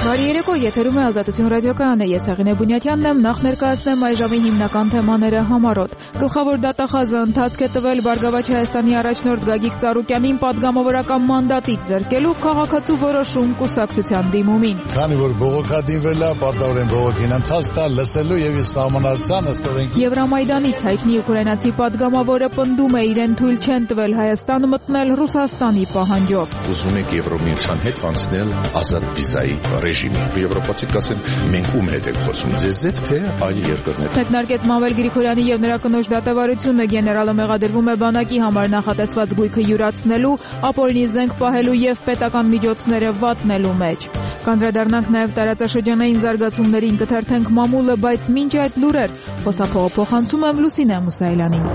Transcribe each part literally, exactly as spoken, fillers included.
Բարի երեկո, եթերում է Ազատություն ռադիոկայանը, ես Աղինե Բունյատյանն եմ, նախ ներկայացնեմ այժմի հիմնական թեմաները համառոտ։ Գլխավոր դատախազը ընթացք է տվել Բարգավաճ Հայաստանի առաջնորդ Գագիկ Ծառուկյանին պատգամավորական մանդատից զրկելու քաղաքացու որոշում կուսակցության դիմումին։ Քանի որ բողոքադիմվել է, պարտավորեն բողոքին ընթացք տալ, լսելու եւ իսկ սահմանադրության ըստ օրենքի։ Եվրամայդանից հայտնի ուկրաինացի պատգամավորը պնդում է, իրեն թույլ չեն տվել Հայաստան մտնել Ռուսաստանի պահանջով։ Ուզում եք Եվրոմիության հետ անցնել ազատ վիզայի ռեժիմի։ Եվրոպացիք ասեն, մենք ում հետ ենք խոսում, ձեզ հետ թե այլ երկրներ։ Մեկնարկեց Մամվել Գրիգորյանի եւ նրա կնոջ դատավարությունը, գեներալը մեղադրվում է բանակի համար նախատեսված գույքը յուրացնելու, ապօրինի զենք պահելու եւ պետական միջոցները վատնելու մեջ։ Կանդրադառնանք նաեւ տարածաշրջանային զարգացումներին, կթերթենք մամուլը, բայց մինչ այդ լուրեր խոսափողը փոխանցում եմ Լուսինե Մուսայելյանին։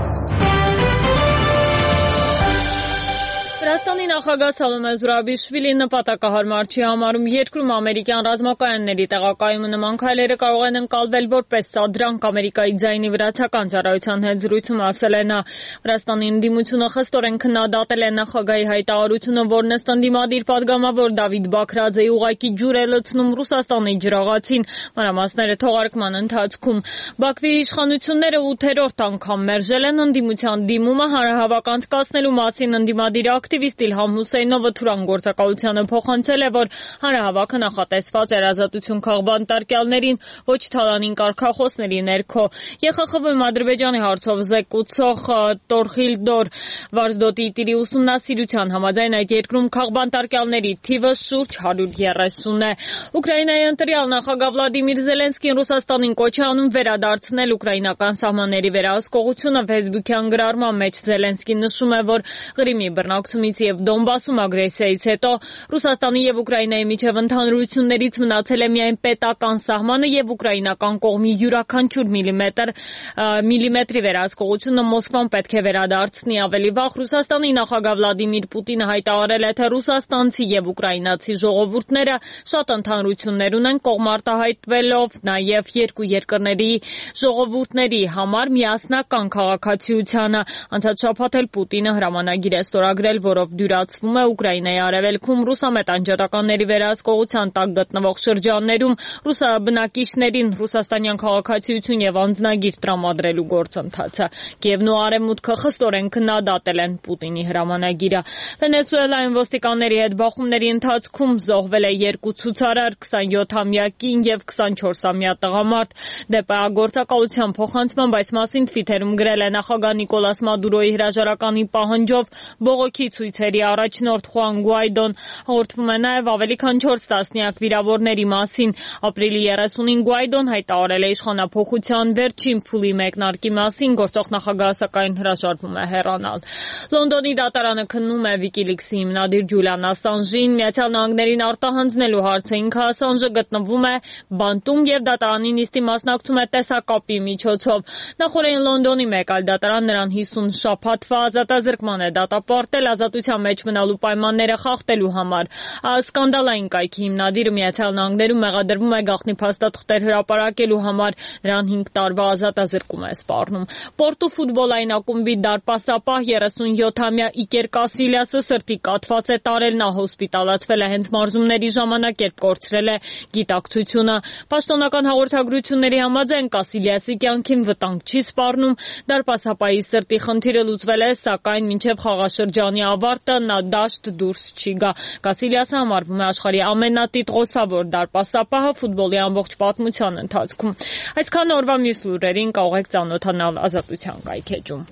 Վրաստանի նախագահ Սալոմե Զուրաբիշվիլին նպատակահարմար չի համարում երկրում ամերիկյան ռազմակայանների տեղակայումը։ Նման քայլերը կարող են ընկալվել որպես սադրանք Ամերիկայի ձայնի վրացական ծառայության հետ զրույցում ասել է նա։ Վրաստանի ընդդիմությունը խստորեն քննադատել է նախագահի հայտարարությունը, որն ըստ ընդդիմադիր պատգամավոր Դավիթ Բաքրաձեի ուղղակի ջուր է լցնում Ռուսաստանի ջրաղացին։ Մանրամասները թողարկման ընթացքում։ Բաքվի իշխանությունները ութերորդ անգամ մերժել են ընդդիմության դիմումը հանրահավաք անցկացնելու մասին ընդդիմադիր ակտիվիստ Իլհամ Հուսեյնովը Թուրան գործակալությանը փոխանցել է, որ հանրահավաքը նախատեսված էր ազատություն քաղբանտարկյալներին, ոչ թալանին կարգախոսների ներքո։ ԵԽԽՎ-ում Ադրբեջանի հարցով զեկուցող Տորխիլդոր Վարզդոտի տիրի ուսումնասիրության համաձայն այդ երկրում քաղբանտարկյալների թիվը շուրջ հարյուր երեսուն է։ Ուկրաինայի ընտրյալ նախագահ Վլադիմիր Զելենսկին Ռուսաստանին կոչ է անում վերադարձնել ուկրաինական սահմանների վերահսկողությունը։ Facebook-յան գրառման մեջ Զելենսկին նշում է, որ Ղրիմի բռնակցումից եւ Դոնբասում ագրեսիայից հետո Ռուսաստանի եւ Ուկրաինայի միջև ընդհանրություններից մնացել է միայն պետական սահմանը եւ ուկրաինական կողմի յուրաքանչյուր միլիմետր միլիմետրի վերահսկողությունը Մոսկվան պետք է վերադարձնի։ Ավելի վաղ Ռուսաստանի նախագահ Վլադիմիր Պուտինը հայտարարել է, թե ռուսաստանցի եւ ուկրաինացի ժողովուրդները շատ ընդհանրություններ ունեն, կողմարտահայտվելով նաեւ երկու երկրների ժողովուրդների համար միասնական քաղաքացիությանը։ Անցած շաբաթ էլ Պուտինը հրամանագիր է ստորագրել, որով դյուրացվում է Ուկրաինայի արևելքում ռուսամետ անջատականների վերահսկողության տակ գտնվող շրջաններում ռուսա բնակիչներին ռուսաստանյան քաղաքացիություն եւ անձնագիր տրամադրելու գործընթացը։ Կիևն ու Արևմուտքը խստորեն քննադատել են Պուտինի հրամանագիրը։ Վենեսուելայում ոստիկանների հետ բախումների ընթացքում զոհվել է երկու ցուցարար, քսանյոթամյա կին եւ քսանչորսամյա տղամարդ։ ԴՊԱ-գործակալության փոխանցմամբ այս մասին Թվիթերում գրել է նախագահ Նիկոլաս Մադուրոյի հրաժարականի պահանջով բողոքի ցույցերի առաջնորդ Խուան Գուայդոն։ Հաղորդվում է նաև ավելի քան չորս տասնյակ վիրավորների մասին։ Ապրիլի երեսունին Գուայդոն հայտարարել է իշխանափոխության վերջին փուլի մեկնարկի մասին, գործող նախագահը սակայն հրաժարվում է հեռանալ։ Լոնդոնի դատարանը քննում է WikiLeaks-ի հիմնադիր Ջուլիան Ասանժին Միացյալ Նահանգներին արտահանձնելու հարցը։ Ինքը Ասանժը գտնվում է բանտում եւ դատարանի նիստի մասնակցում է տեսակապի միջոցով։ Նախորդին Լոնդոնի մեկ այլ դատարան նրան հիսուն շաբաթվա ազատազրկման է դատապարտել ազատության մեջ մնալու պայմանները խախտելու համար։ Սկանդալային կայքի հիմնադիրը Միացյալ Նահանգներում մեղադրվում է գաղտնի փաստաթղթեր հրապարակելու համար։ Նրան հինգ տարվա ազատազրկում է սպառնում։ Պորտու ֆուտբոլային ակումբի դարպասապահ երեսունյոթամյա Իկեր Կասիլիասը սրտի կաթված է տարել։ Նա հոսպիտալացվել է հենց մարզումների ժամանակ, երբ կորցրել է գիտակցությունը։ Պաշտոնական հաղորդագրությունների համաձայն Կասիլիասի կյանքին վտանգ չի սպառնում։ Դարպասապահի սրտի խնդիրը լուծվել է, սակայն մինչև խաղաշրջանի ավարտը նա դաշտ դուրս չի գա։ Կասիլիասը համարվում է աշխարհի ամենատիտղոսավոր դարպասապահը ֆուտբոլի ամբողջ պատմության ընթացքում։ Այսքան օրվա մյուս լուրերին կարող եք ծանոթանալ Ազատության կայքէջում։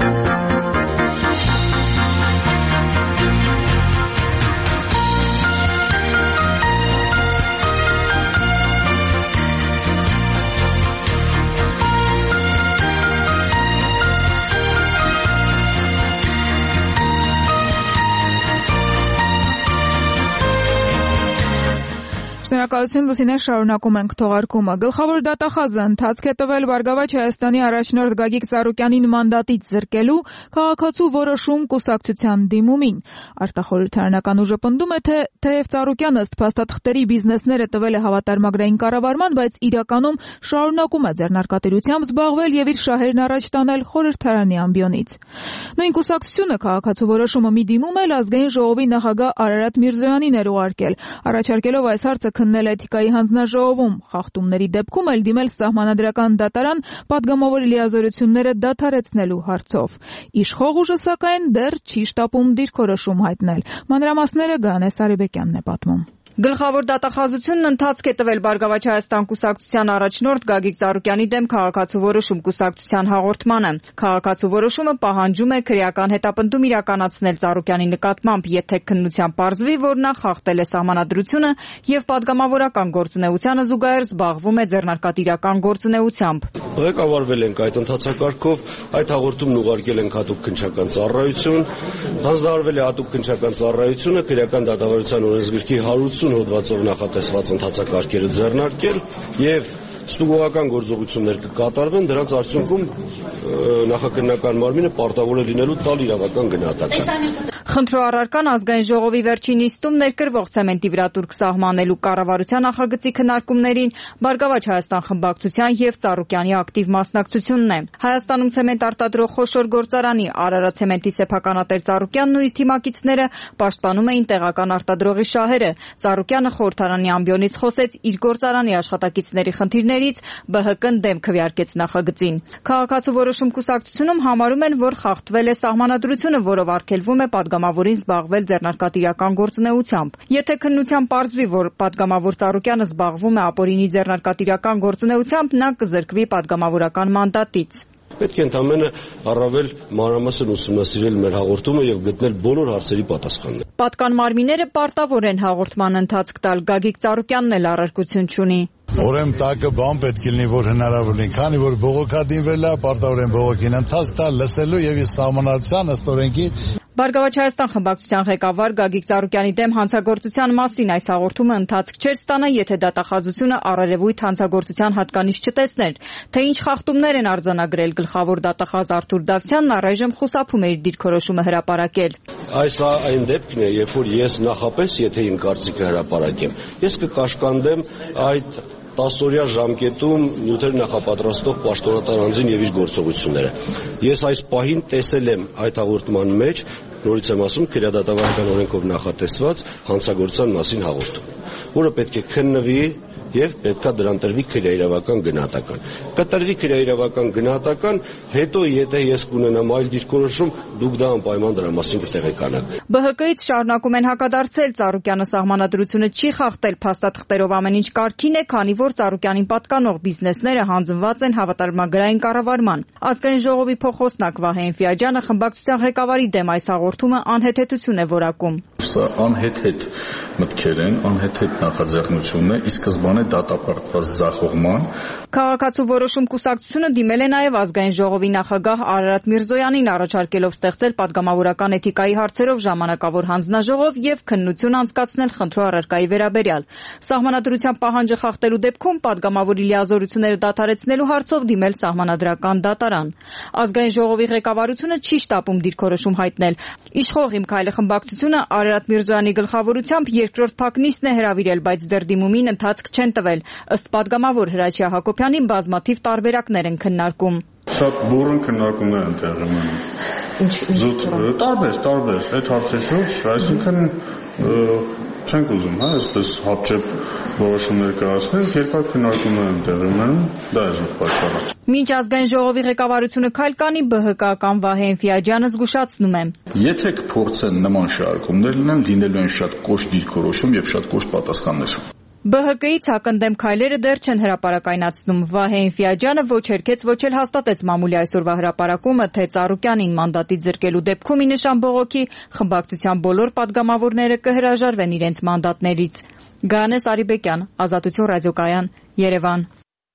Շնորհակալություն Լուսինե, շարունակում ենք թողարկումը։ Գլխավոր դատախազը ընթացք է տվել Բարգավաճ Հայաստանի առաջնորդ Գագիկ Ծառուկյանին մանդատից զրկելու քաղաքացու որոշում կուսակցության դիմումին։ Արտախորհրդարանական ուժը պնդում է, թե թեև Ծառուկյանը ըստ փաստաթղթերի բիզնեսները տվել է հավատարմագրային կառավարման, բայց իրականում շարունակում է ձեռնարկատիրությամբ զբաղվել եւ իր շահերն առաջ տանել խորհրդարանի ամբիոնից։ Նույն կուսակցությունը քաղաքացու որոշումը մի դիմում էլ ազգային ժողովի նախագահ Արարատ Միրզոյանին էր ուղարկել, առաջարկելով այս հարցը քննարկել քննել էթիկայի հանձնաժողովում, խախտումների դեպքում էլ դիմել սահմանադրական դատարան պատգամավորի լիազորությունները դադարեցնելու հարցով։ Իշխող ուժը սակայն դեռ չի շտապում դիրքորոշում հայտնել։ Մանրամասները Գայանե Սարիբեկյանն է պատմում։ Գլխավոր դատախազությունն ընթացք է տվել Բարգավաճ Հայաստան կուսակցության առաջնորդ Գագիկ Ծառուկյանի դեմ քաղաքացու որոշում կուսակցության հաղորդմանը։ Քաղաքացու որոշումը պահանջում է քրեական հետապնդում իրականացնել Ծառուկյանի նկատմամբ, եթե քննության պարզվի, որ նա խախտել է սահմանադրությունը եւ պատգամավորական գործունեությանը զուգահեռ զբաղվում է ձեռնարկատիրական գործունեությամբ։ Ղեկավարվել ենք այդ ընթացակարգով, այդ հաղորդումն ուղարկել ենք հատուկ քննչական ծառայություն, հանձնարարվել է հատուկ քննչական ծառայությունը քրեական դատավարության օրենսգրքի հարյուր հոդվածով նախատեսված ընթացակարգերը ձեռնարկել եւ ստուգողական գործողություններ կկատարվեն, դրանց արդյունքում նախաքննական մարմինը պարտավոր է լինելու տալ իրավական գնահատական։ Խնդրոառարկան ազգային ժողովի վերջին նիստում ներկրվող ցեմենտի վրա տուրք սահմանելու կառավարության նախագծի քննարկումներին Բարգավաճ Հայաստան խմբակցության եւ Ծառուկյանի ակտիվ մասնակցությունն է։ Հայաստանում ցեմենտ արտադրող խոշոր գործարանի Արարատ ցեմենտի սեփականատեր Ծառուկյանն ու իր թիմակիցները պաշտպանում էին տեղական արտադրողի շահերը։ Ծառուկյանը խորհրդարանի ամբիոնից խոսեց իր գործարանի աշխատակիցների խնդիրների Բ Հ Կ-ն դեմ քվեարկեց նախագծին։ Քաղաքացու որոշում կուսակցությունում համարում են, որ խախտվել է սահմանադրությունը, որով արգելվում է պատգամավորին զբաղվել ձեռնարկատիրական գործունեությամբ։ Եթե քննության պարզվի, որ պատգամավոր Ծառուկյանը զբաղվում է ապօրինի ձեռնարկատիրական գործունեությամբ, նա կզրկվի պատգամավորական մանդատից։ Պետք է ընդամենը առավել մանրամասն ուսումնասիրել մեր հաղորդումը եւ գտնել բոլոր հարցերի պատասխանները։ Պատկան մարմինները պարտավոր են հաղորդման ընթացք տալ, Գագիկ Ծառուկյանն էլ առարկություն չունի։ Ուրեմն տակը բան պետք է լինի, որ հնարավոր լինի, քանի որ բողոքադինվել է, պարտավոր են բողոքին ընթաց տալ, լսելու եւ ի սահմանադրության ըստ օրենքի։ Բարգավաճ Հայաստան խմբակցության ղեկավար Գագիկ Ծառուկյանի դեմ հանցագործության մասին այս հաղորդումը ընթացք չէր ստանա, եթե դատախազությունը առերևույթ հանցագործության հատկանիշ չտեսներ, թե ինչ խախտումներ են արձանագրել գլխավոր դատախազ Արթուր Դավթյանն առայժմ խուսափում է իր դիրքորոշումը հրապարակել։ Այս այն դեպքն է, երբ որ ես նախապես, եթե իմ կարծիքը հրապարակեմ, ես կկաշկանդեմ այդ տասօրյա ժամկետում նյութեր նախապատրաստող պաշտոնատար անձին եւ իր գործողությունները։ Ես այս պահին տեսել եմ այդ հաղորդման մեջ, նորից եմ ասում, քրեադատավարական օրենքով նախատեսված հանցագործության մասին հաղորդում, որը պետք է քննվի եւ պետքա դրան տրվի քրեաիրավական գնահատական։ Կտրվի քրեաիրավական գնահատական, հետո եթե ես կունենամ այլ դիրքորոշում, դուք դա անպայման դրա մասին կտեղեկանաք։ Բ Հ Կ-ից շարունակում են հակադարձել Ծառուկյանը սահմանադրությունը չի խախտել, փաստաթղթերով ամեն ինչ կարգին է, քանի որ Ծառուկյանին պատկանող բիզնեսները հանձնված են հավատարմագրային կառավարման։ Ազգային ժողովի փոխոսնակ Վահե Էնֆիաջյանը խմբակցության ղեկավարի դեմ այս հաղորդումը անհեթեթություն է որակում։ Սա անհեթեթ մտքեր են, անհեթեթ նախաձեռնություն է, ի սկզբանե դատապարտված ձախողման։ Քաղաքացու որոշում կուսակցությունը դիմել է նաև ազգային ժողովի նախագահ Արարատ Միրզոյանին, առաջարկելով ստեղծել պատգամավորական էթիկայի հարցերով ժամանակավոր հանձնաժողով եւ քննություն անցկացնել խնդրոառարկայի վերաբերյալ։ Սահմանադրության պահանջը խախտելու դեպքում պատգամավորի լիազորությունները դադարեցնելու հարցով դիմել սահմանադրական դատարան։ Ազգային ժողովի ղեկավարությունը չի շտապում դիրքորոշում հայտնել։ Իշխող Իմ Քայլը խմբակցությունը Արարատ Միրզոյանի գլխավորությամբ երկրորդ փակ նիստն է հրավիրել, բայց դեռ դիմումին ընթացք չեն տվել։ Ըստ պատգամավոր Հրաչյա Հակոբյանի բազմաթիվ տարբերակներ են քննարկում։ Շատ բուրըն քննարկումներ են տեղի ունենում։ Ինչ զուտ տարբեր, տարբեր, այդ հարցի շուրջ, այսինքն չենք ուզում, հա, այսպես հապճեպ որոշումներ կայացնել, երկար քննարկումներ են տեղի ունենում, դա է զուտ պատճառը։ Մինչ ազգային ժողովի ղեկավարությունը քայլ կանի, Բ Հ Կ-ական Վահե Էնֆիաջյանը զգուշացնում է։ Եթե կփորձեն նման շարժումներ լինեն, լինելու են շատ կոշտ դիրքորոշում եւ շատ կոշտ պատասխաններ։ Բ Հ Կ-ից հակընդդեմ քայլերը դեռ չեն հրապարակայնացնում։ Վահե Էնֆիաջյանը ոչ հերքեց, ոչ էլ հաստատեց մամուլի այսօրվա հրապարակումը, թե Ծառուկյանին մանդատից զրկելու դեպքում ի նշան բողոքի խմբակցության բոլոր պատգամավորները կհրաժարվեն իրենց մանդատներից։ Գայանե Սարիբեկյան, Ազատություն ռադիոկայան, Երևան։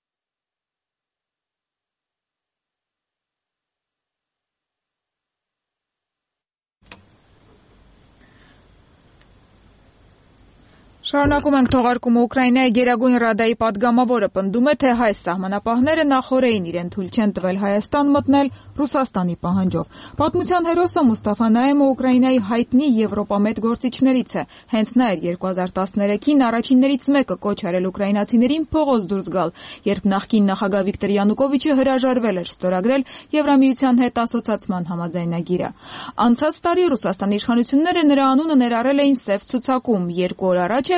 Շարունակում ենք թողարկումը Ուկրաինայի Գերագույն Ռադայի պատգամավորը պնդում է, թե հայ սահմանապահները նախօրեին իրեն թույլ չեն տվել Հայաստան մտնել Ռուսաստանի պահանջով։ Պատմության հերոսը Մուստաֆա Նայեմը Ուկրաինայի հայտնի եվրոպամետ գործիչներից է։ Հենց նա էր երկու հազար տասներեքին առաջիններից մեկը կոչ արել ուկրաինացիներին փողոց դուրս գալ, երբ նախկին նախագահ Վիկտոր Յանուկովիչը հրաժարվել էր ստորագրել Եվրամիության հետ ասոցացման համաձայնագիրը։ Անցած տարի Ռուսաստանի իշխանությունները նրա անունը ներառել էին սև ցուցակում, երկու օր առաջ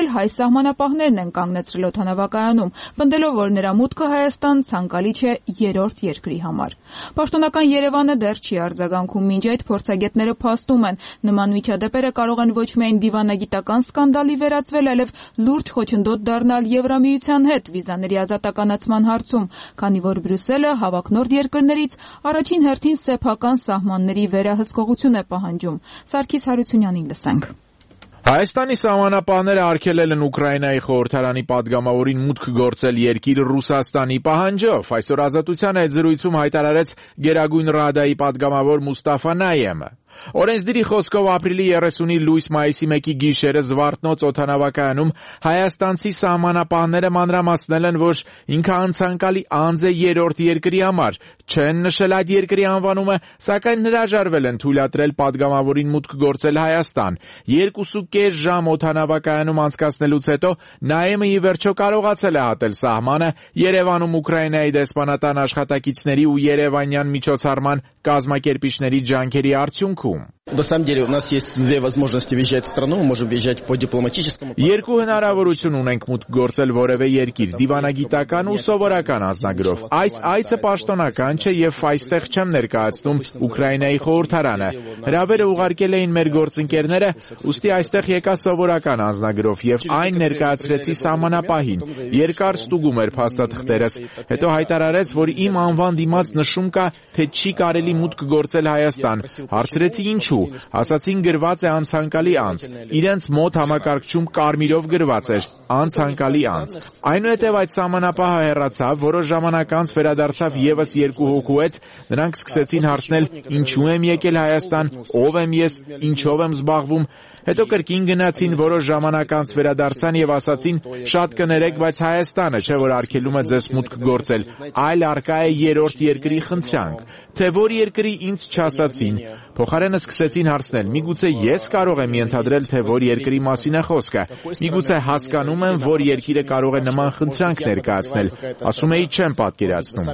էլ հայ սահմանապահներն են կանգնեցրել օդանավակայանում, պնդելով, որ նրա մուտքը Հայաստան ցանկալի չէ երրորդ երկրի համար։ Պաշտոնական Երևանը դեռ չի արձագանքում, մինչ այդ փորձագետները փաստում են, նման միջադեպերը կարող են ոչ միայն դիվանագիտական սկանդալի վերածվել, այլև լուրջ խոչընդոտ դառնալ Եվրամիության հետ վիզաների ազատականացման հարցում, քանի որ Բրյուսելը հավակնորդ երկրներից առաջին հերթին սեփական սահմանների վերահսկողություն է պահանջում։ Սարգիս Հարությունյանին լսենք։ Հայաստանի սահմանապահները արգելել են Ուկրաինայի խորհրդարանի падգամավորին մուտք գործել երկիր Ռուսաստանի պահանջով։ Այսօր Ազատության հետ զրույցում հայտարարեց Գերագույն Ռադայի падգամավոր Մուստաֆա Նայեմը։ Օրենսդիրի խոսքով ապրիլի երեսունի լույս-մայիսի մեկի գիշերը Զվարթնոց օդանավակայանում հայաստանցի սահմանապահները մանրամասնել են, որ ինքը անցանկալի անձ է երրորդ երկրի համար, չեն նշել այդ երկրի անվանումը, սակայն հրաժարվել են թույլատրել падգամավորին մուտք գործել Հայաստան։ Երկուսուկես ժամ օդանավակայանում անցկացնելուց հետո Նայեմը ի վերջո կարողացել է հատել սահմանը Երևանում Ուկրաինայի դեսպանատան աշխատակիցների ու երևանյան միջոցառման կազմակերպիչների ջանքերի արդյունքում։ На самом деле у нас есть две возможности въезжать в страну, мы можем въезжать по дипломатическому. Երկու հնարավորություն ունենք մուտք գործել որևէ երկիր՝ դիվանագիտական ու սովորական անձնագրով։ Այս այցը պաշտոնական չէ եւ այստեղ չեմ ներկայացնում Ուկրաինայի խորհրդարանը։ Հրավերը ուղարկել էին մեր գործընկերները, ուստի այստեղ եկա սովորական անձնագրով եւ այն ներկայացրեցի սահմանապահին։ Երկար ստուգում էր փաստաթղթերս, հետո հայտարարեց, որ իմ անվան դիմաց նշում կա, թե չի կարելի մուտք գործել Հայաստան։ Հարցրեցի ինչու։ Ասացին գրված է անցանկալի անձ։ Իրենց մոտ համակարգչում կարմիրով գրված էր անցանկալի անձ։ Այնուհետև այդ սահմանապահը հեռացավ, որոշ ժամանակ անց վերադարձավ եւս երկու հոգու հետ, նրանք սկսեցին հարցնել ինչու եմ եկել Հայաստան, ով եմ ես, ինչով եմ զբաղվում։ Հետո կրկին գնացին, որոշ ժամանակ անց վերադարձան եւ ասացին շատ կներեք, բայց Հայաստանը չէ որ արգելում է ձեզ մուտք գործել, այլ արկա է երրորդ երկրի խնդրանք։ Թե որ երկրի ինձ չասացին։ Փոխարենը սկսեցին հարցնել. միգուցե ես կարող եմ ենթադրել, թե որ երկրի մասին է խոսքը։ Միգուցե հասկանում եմ, որ երկիրը կարող է նման խնդրանք ներկայացնել։ Ասում էի չեմ պատկերացնում։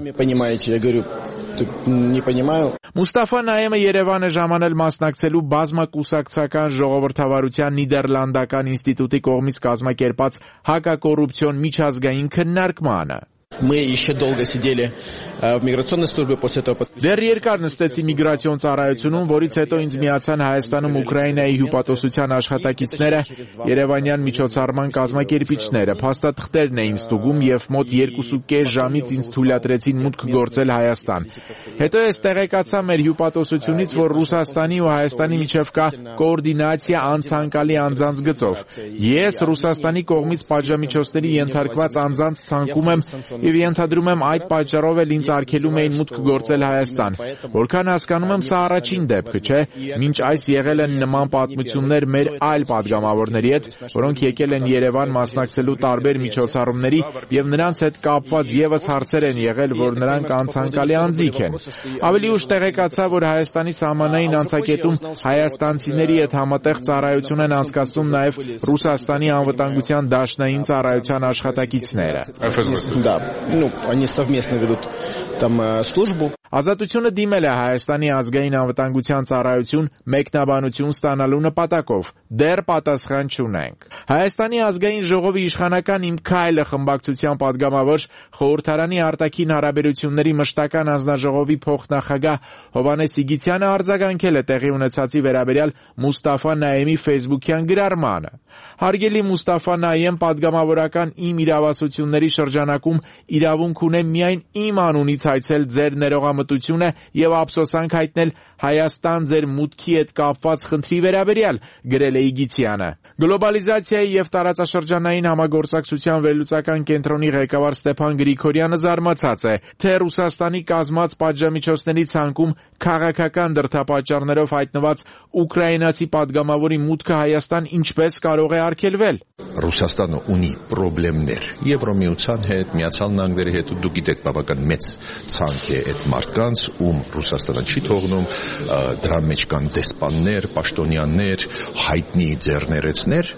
Մուստաֆա Նայեմը Երևան է ժամանել մասնակցելու բազմակուսակցական ժողովրդավարության Նիդերլանդական ինստիտուտի կողմից կազմակերպած հակակոռուպցիոն միջազգային քննարկմանը։ Мы еще долго сидели в миграционной службе после этого. Դեռ երկար նստեցի միգրացիոն ծառայությունում, որից հետո ինձ միացան Հայաստանում Ուկրաինայի հյուպատոսության աշխատակիցները, Երևանյան միջոցառման կազմակերպիչները, փաստաթղթերն էին ստուգում եւ մոտ երկուսուկես ժամից ինձ թույլատրեցին մուտք գործել Հայաստան։ Հետո ես տեղեկացա մեր հյուպատոսությունից, որ Ռուսաստանի ու Հայաստանի միջև կա կոորդինացիա անցանկալի անձանց գծով։ Ես Ռուսաստանի կողմից պատժամիջոցների ենթարկված անձանց ցանկում եմ եւ ենթադրում եմ այդ պատճառով էլ ինձ արգելում էին մուտք գործել Հայաստան։ Որքան հասկանում եմ, սա առաջին դեպքը չէ, մինչ այս եղել են նման պատմություններ մեր այլ падգամավորների հետ, որոնք եկել են Երևան մասնակցելու տարբեր միջոցառումների եւ նրանց հետ կապված եւս հարցեր են եղել, որ նրանք անցանկալի անձիկ են։ Ավելի ուշ տեղեկացա, որ Հայաստանի սահմանային անցակետում հայաստանցիների հետ համատեղ ծառայություն են անցկացնում նաեւ Ռուսաստանի անվտանգության դաշնային ծառայության աշխատակիցները։ Да, ну, они совместно ведут там службу. Ազատությունը դիմել է Հայաստանի ազգային անվտանգության ծառայություն մեկնաբանություն ստանալու նպատակով։ Դեռ պատասխան չունենք։ Հայաստանի ազգային ժողովի իշխանական Իմ քայլը խմբակցության падգամավոր խորհրդարանի արտաքին հարաբերությունների մշտական անձնաժողովի փոխնախագահ Հովհաննես Իգիթյանը արձագանքել է տեղի ունեցածի վերաբերյալ Մուստաֆա Նայեմի ֆեյսբուքյան գրառմանը։ Հարգելի Մուստաֆա Նայեմ падգամավորական իմ իրավասությունների շրջանակում իրավունք ունեմ միայն իմ անունից այցել ձեր ներողամտությունը եւ ափսոսանք հայտնել Հայաստան ձեր մուտքի հետ կապված խնդրի վերաբերյալ, գրել է Իգիթյանը։ Գլոբալիզացիայի եւ տարածաշրջանային համագործակցության վերլուծական կենտրոնի ղեկավար Ստեփան Գրիգորյանը զարմացած է, թե Ռուսաստանի կազմած պատժամիջոցների ցանկում քաղաքական դրդապատճառներով հայտնված ուկրաինացի падգամավորի մուտքը Հայաստան ինչպես կարող է արգելվել։ Ռուսաստանը ունի խնդիրներ Եվրոմիության հետ, Միացյալ Նահանգների հետ, ու դուք գիտեք բավական մեծ ցանկ է այդ մարդկանց, ում Ռուսաստանը չի թողնում, դրա մեջ կան դեսպաններ, պաշտոնյաներ, հայտնի ձեռներեցներ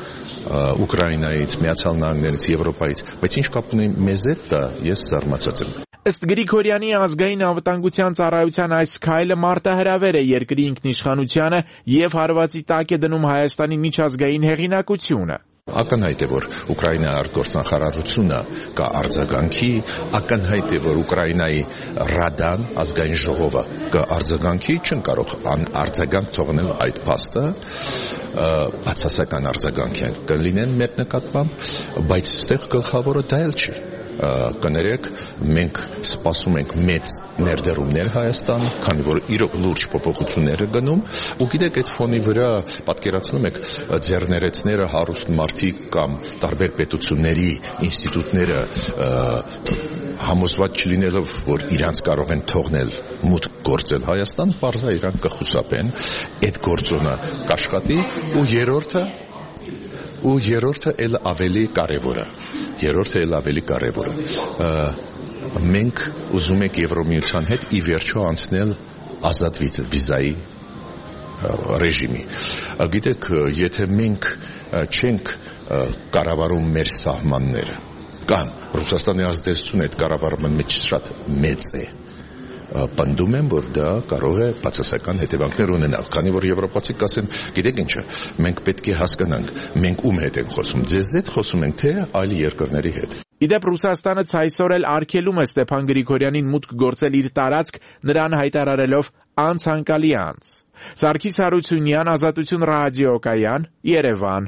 Ուկրաինայից, Միացյալ Նահանգներից, Եվրոպայից, բայց ինչ կապ ունի մեզ հետ, դա ես զարմացած եմ։ Ըստ Գրիգորյանի ազգային անվտանգության ծառայության այս քայլը մարտահրավեր է երկրի ինքնիշխանությանը եւ հարվածի տակ է դնում Հայաստանի միջազգային հեղինակությունը։ ակնհայտ է, որ Ուկրաինայի արտգործնախարարությունը կա արձագանքի, ակնհայտ է, որ Ուկրաինայի Ռադան, ազգային ժողովը կա արձագանքի, չեն կարող արձագանք թողնել այդ փաստը, բացասական արձագանքի կլինեն մեր նկատմամբ, բայց այստեղ գլխավորը դա էլ չի։ Կներեք, մենք սպասում ենք մեծ ներդրումներ Հայաստան, քանի որ իրոք լուրջ փոփոխություններ է գնում, ու գիտեք, այդ ֆոնի վրա պատկերացնում եք ձեռներեցները հարուստ մարդիկ կամ տարբեր պետությունների ինստիտուտները համոզված չլինելով, որ իրանց կարող են թողնել մուտք գործել Հայաստան, պարզա իրանք կխուսափեն, այդ գործոնը կաշխատի, ու երրորդը ու երրորդը էլ ավելի կարևորը երրորդը էլ ավելի կարևորը մենք ուզում ենք Եվրոմիության հետ ի վերջո անցնել ազատ վիզայի ռեժիմի։ Գիտեք, եթե մենք չենք կառավարում մեր սահմանները կամ Ռուսաստանի ազդեցությունը այդ կառավարման մեջ շատ մեծ է, պնդում եմ, որ դա կարող է բացասական հետևանքներ ունենալ, քանի որ եվրոպացիք կասեն, գիտեք ինչը, մենք պետք է հասկանանք, մենք ում հետ ենք խոսում, ձեզ հետ խոսում ենք, թե այլ երկրների հետ։ Իդեպ Ռուսաստանը ցայսօր էլ արգելում է Ստեփան Գրիգորյանին մուտք գործել իր տարածք, նրան հայտարարելով անցանկալի անձ։ Սարգիս Հարությունյան, Ազատություն ռադիոկայան, Երևան։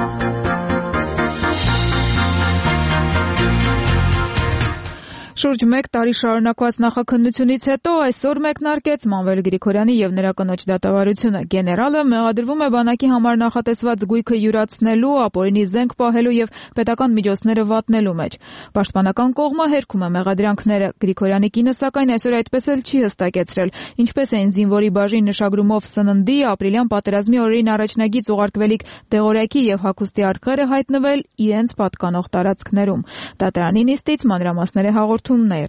Շուրջ մեկ տարի շարունակված նախաքննությունից հետո այսօր մեկնարկեց Մանվել Գրիգորյանի եւ նրա կնոջ դատավարությունը։ Գեներալը մեղադրվում է բանակի համար նախատեսված գույքը յուրացնելու, ապօրինի զենք պահելու եւ պետական միջոցները վատնելու մեջ։ Պաշտպանական կողմը հերքում է մեղադրանքները։ Գրիգորյանի կինը սակայն այսօր այդպես էլ չի հստակեցրել, ինչպես էին զինվորի բաժին նշագրումով սննդի, ապրիլյան պատերազմի օրերին առաջնագիծ ուղարկվելիք դեղորայքի եւ հագուստի արկղերը հայտնվել իրենց պատկանող տարածքներում։ Դատարանի նիստից մանրամասները հաղորդ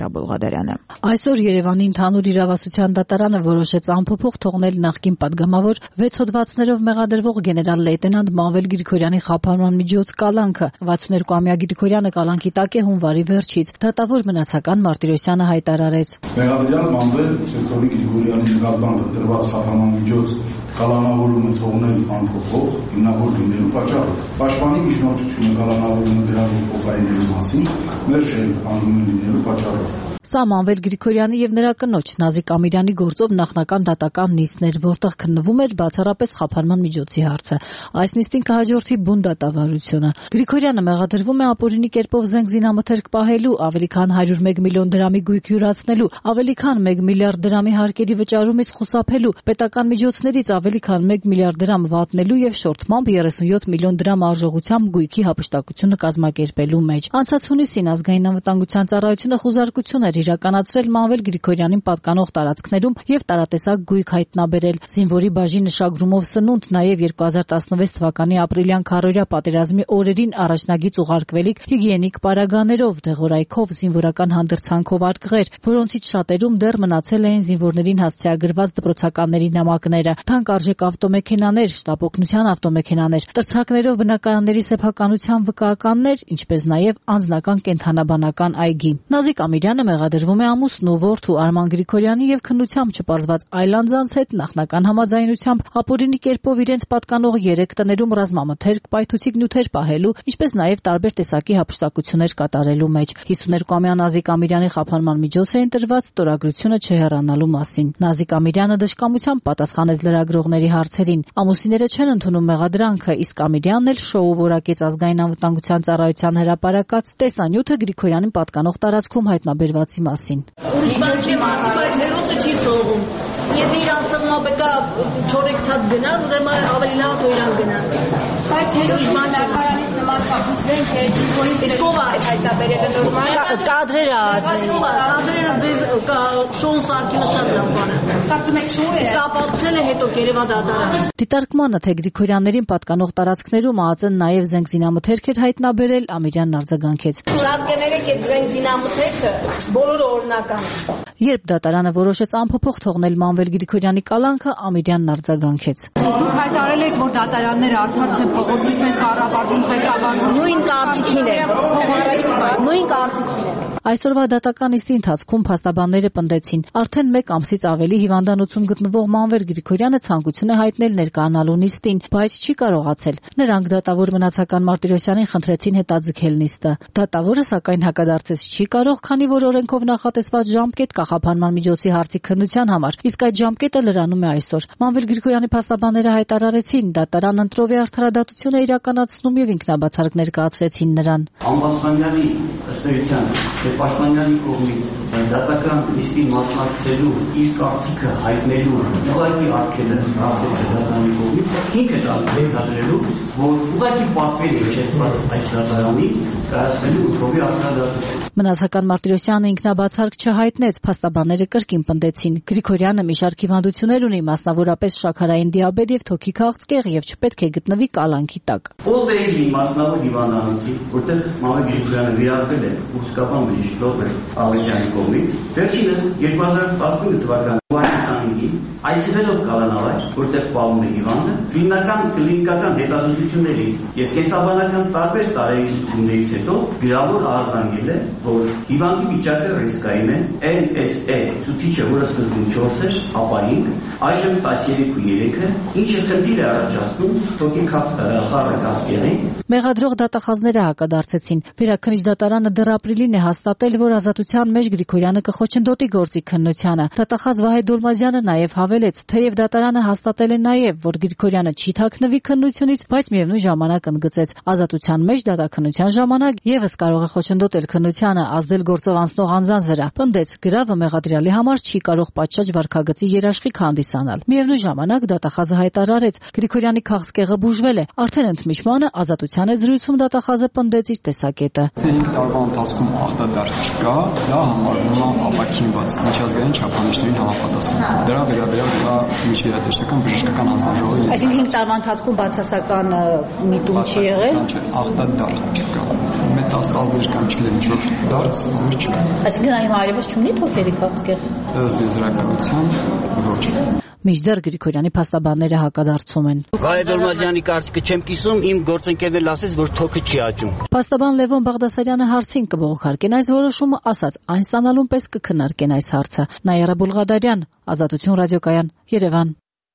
Այսօր Երևանի ընդհանուր իրավասության դատարանը որոշեց անփոփոխ թողնել նախկին պատգամավոր վեց հոդվածներով մեղադրվող գեներալ լեյտենանտ Մանվել Գրիգորյանի խափանման միջոց կալանքը։ վաթսունհինգամյա Գրիգորյանը կալանքի տակ է հունվարի վերջից։ Դատավոր մնացական Մարտիրոսյանը հայտարարեց. Մեղադրյալ Մանվել Սերգեյ Գրիգորյանի նկատմամբ տրված խափանման միջոց կալանավորումը թողնել անփոփոխ հիմնավոր լինելու պատճառով պաշտպանի միջնորդությունը կալանավորումը դրանով փոխարինելու մասին մերժել անում լինելու պատճառով։ Սա Մանվել Գրիգորյանի եւ նրա կնոջ Նազիկ Ամիրյանի գործով նախնական դատական նիստներ, որտեղ քննվում էր բացառապես խափանման միջոցի հարցը։ Այս նիստին կհաջորդի բուն դատավարությունը։ Գրիգորյանը մեղադրվում է ապօրինի կերպով զենք զինամթերք պահելու, ավելի քան հարյուր մեկ միլիոն դրամի գույք յուրացնելու, ավելի քան մեկ միլիարդ դրամի հարկերի վճարումից խուսափելու, պետական միջոցներից ավելի քան մեկ միլիարդ դրամ վատնելու եւ շորթմամբ երեսունյոթ միլիոն դրամ արժողությամբ գույքի հափշտակությունը կազմակերպելու մեջ։ Անցած հունիսին ազգային անվտանգության ծառայությունը խուզարկություն էր իրականացրել Մանվել Գրիգորյանին պատկանող տարածքներում եւ տարատեսակ գույք հայտնաբերել։ Զինվորի բաժի նշագրումով սնունդ, նաեւ երկու հազար տասնվեց թվականի ապրիլյան քարոզիա պատերազմի օրերին առաջնագիծ ուղարկվելիք հիգիենիկ պարագաներով, դեղորայքով, զինվորական հանդրցանքով արկղեր, որոնցից շատերում դեռ մնացել էին զինվորներին հասցեագրված դպրոցականների նամակները, թանկարժեք ավտոմեքենաներ, շտապ օգնության ավտոմեքենաներ, տրցակներով բնակարանների սեփականության վկայականներ, ինչպես նաեւ անձնական կենթանաբանական այգի։ Նազիկ Ամիրյանը մեղադրվում է ամուսնու, որդու Արման Գրիգորյանի եւ քննությամբ չպարզված այլ անձանց հետ նախնական համաձայնությամբ ապօրինի կերպով իրենց պատկանող երեք տներում ռազմամթերք, պայթուցիկ նյութեր պահելու, ինչպես նաեւ տարբեր տեսակի հափշտակություններ կատարելու մեջ։ հիսունհինգամյա Նազիկ Ամիրյանի խափանման միջոց է ընտրված ստորագրությունը չհեռանալու մասին։ Նազիկ Ամիրյանը դժկամությամբ պատասխանեց լրագրողների հարցերին։ Ամուսինները չեն ընդունում մեղադրանքը, իսկ Ամիրյանն էլ շոու որակեց ազգային անվտանգության ծառայության հրապարակած տեսանյութը Գրիգորյանին պատկանող տարածքում հայտնաբերվածի մասին։ Ուրիշ բան չեմ ասում, բայց հերոսը չի սողում։ Եթե իր անձնամա պետք է չորեքթաթ գնար, ուրեմն ավելի լավ է իրան գնար։ Բայց հերոսի բան չկարանից նման զենք է, իսկ ով է հայտնաբերել նորմալ կադրերը արել։ Կադրերը ձեզ շոուն սարքինը շատ լավ բան է։ Կարծում եք շոու է։ Իսկ ապացուցել է հետո Երևա դատարանը։ Դիտարկմանը թե Գրիգորյաններին պատկանող տարածքներում ԱԱԾ-ն նաև զենք զինամթերք էր հայտնաբերել, Ամիրյանն արձագանքեց։ Շատ կներեք այդ զենք զինամթերքը բոլորը օրինական է։ Երբ դատարանը որոշեց անփոփոխ թողնել Մանվել Գրիգորյանի կալանքը, Ամիրյանն արձագանքեց։ Դուք հայտարարել եք, որ դատարանները արդար չեն, փողոցից են կառավարվում, ղեկավարվում։ Նույն կարծիքին են։ Նույն կարծիքին են։ Այսօրվա դատական նիստի ընթացքում փաստաբանները պնդեցին, արդեն մեկ ամսից ավելի հիվանդանոցում գտնվող Մանվել Գրիգորյանը ցանկություն է հայտնել ներկայանալու նիստին, բայց չի կարողացել։ Նրանք դատավոր Մնացական Մարտիրոսյանին խնդրեցին հետաձգել նիստը։ Դատավորը սակայն հակադարձեց չի կարող, քանի որ օրենքով նախատեսված ժամկետ կա խափանման միջոցի հարցի քննության համար, իսկ այդ ժամկետը լրանում է այսօր։ Մանվել Գրիգորյանի փաստաբանները հայտարարեցին, դատարան ընտրովի արդարադատություն է իրականացնում եւ ինքնաբացարկ ներկայացրեցին նրան։ Ամբաստանյանի ըստ էության Պաշտպանյանի կողմից դատական նիստի մասնակցելու իր կարծիքը հայտնելու ուղղակի արգելը դատանի կողմից ինքը դատադրելու, որ ուղղակի պատվեր է հիշեցված այդ դատարանի կայացնելու ընտրովի արդարադատություն։ Մնացական Մարտիրոսյանը ինքնաբացարկ չհայտնեց, փաստաբանները կրկին պնդեցին։ Գրիգորյանը մի շարք հիվանդություններ ունի, մասնավորապես շաքարային դիաբետ եւ թոքի քաղցկեղ եւ չպետք է գտնվի կալանքի տակ։ Ոլտեյի մասնավոր հիվանդանոցի, որտեղ Մանվել Գրիգորյանը վիրավորվել է ուսկապան բժիշկ Ռոբերտ Ալեջյանի կողմից, վերջինս երկու հազար տասնինը թվականի հունվարի այցելելով Կալանավայր, որտեղ պահվում է հիվանդը, կլինիկական կլինիկական հետազոտություններից եւ կենսաբանական տարբեր տարերի ստուգումներից հետո գրավոր արձանագրել է, որ հիվանդի վիճակը ռիսկային է, N S A ցուցիչը, որը սկզբում չորս էր, ապա հինգ, այժմ տասնյոթ ու երեք է, ինչը խնդիր է առաջացնում թոքի խառը քաղցկեղի։ Մեղադրող դատախազները հակադարձեցին։ Վերաքննիչ դատարանը դեռ ապրիլին է հաստատել, որ ազատության մեջ Գրիգորյանը կխոչընդոտի գործի քննությանը։ Դատախազ Վահե Դոլմազյանը նաև հավելեց, թեև դատարանը հաստատել է նաև, որ Գրիգորյանը չի թաքնվի քննությունից, բայց միևնույն ժամանակ ընդգծեց, ազատության մեջ դատաքննության ժամանակ եւս կարող է խոչընդոտել քննությանը, ազդել գործով անցնող անձանց վրա։ Պնդեց, գրավը մեղադրյալի համար չի կարող պատշաճ վարքագծի երաշխիք հանդիսանալ։ Միևնույն ժամանակ դատախազը հայտարարեց, Գրիգորյանի քաղցկեղը բուժվել է, արդեն ընդմիջմանը ազատության է զրույցում դատախազը պնդեց իր տեսակետը։ Հինգ տարվա ընթացքում ախտադարձ չկա, դա համարվում է ապաքինված միջազգային չափանիշներին համապատասխան։ Դրա վերաբերյալ կա միջգերատեսչական բժշկական հանձնաժողովի։ Այսինքն հինգ տարվա ընթացքում բացասական միտում չի եղել։ Ախտադարձ չկա։ Մեծ աստազներ կան չգիտեմ ինչ-որ դարձ, որ չկա։ Այսինքն այն հարևս չունի թոքերի քաղցկեղ։ Ըստ եզրակացության ոչ։ Մինչդեռ Գրիգորյանի փաստաբանները հակադարձում են։ Վահե Դոլմազյանի կարծիքը չեմ կիսում, իմ գործընկերն էլ ասեց, որ թոքը չի աճում։ Փաստաբան Լևոն Բաղդասարյանը հարցին կբողոքարկեն այս որոշումը, ասաց, այն ստանալուն պես կքննարկեն այս հարցը։ Նաիրա Բուլղադարյան, Ազատություն ռադիոկայան, Երևան։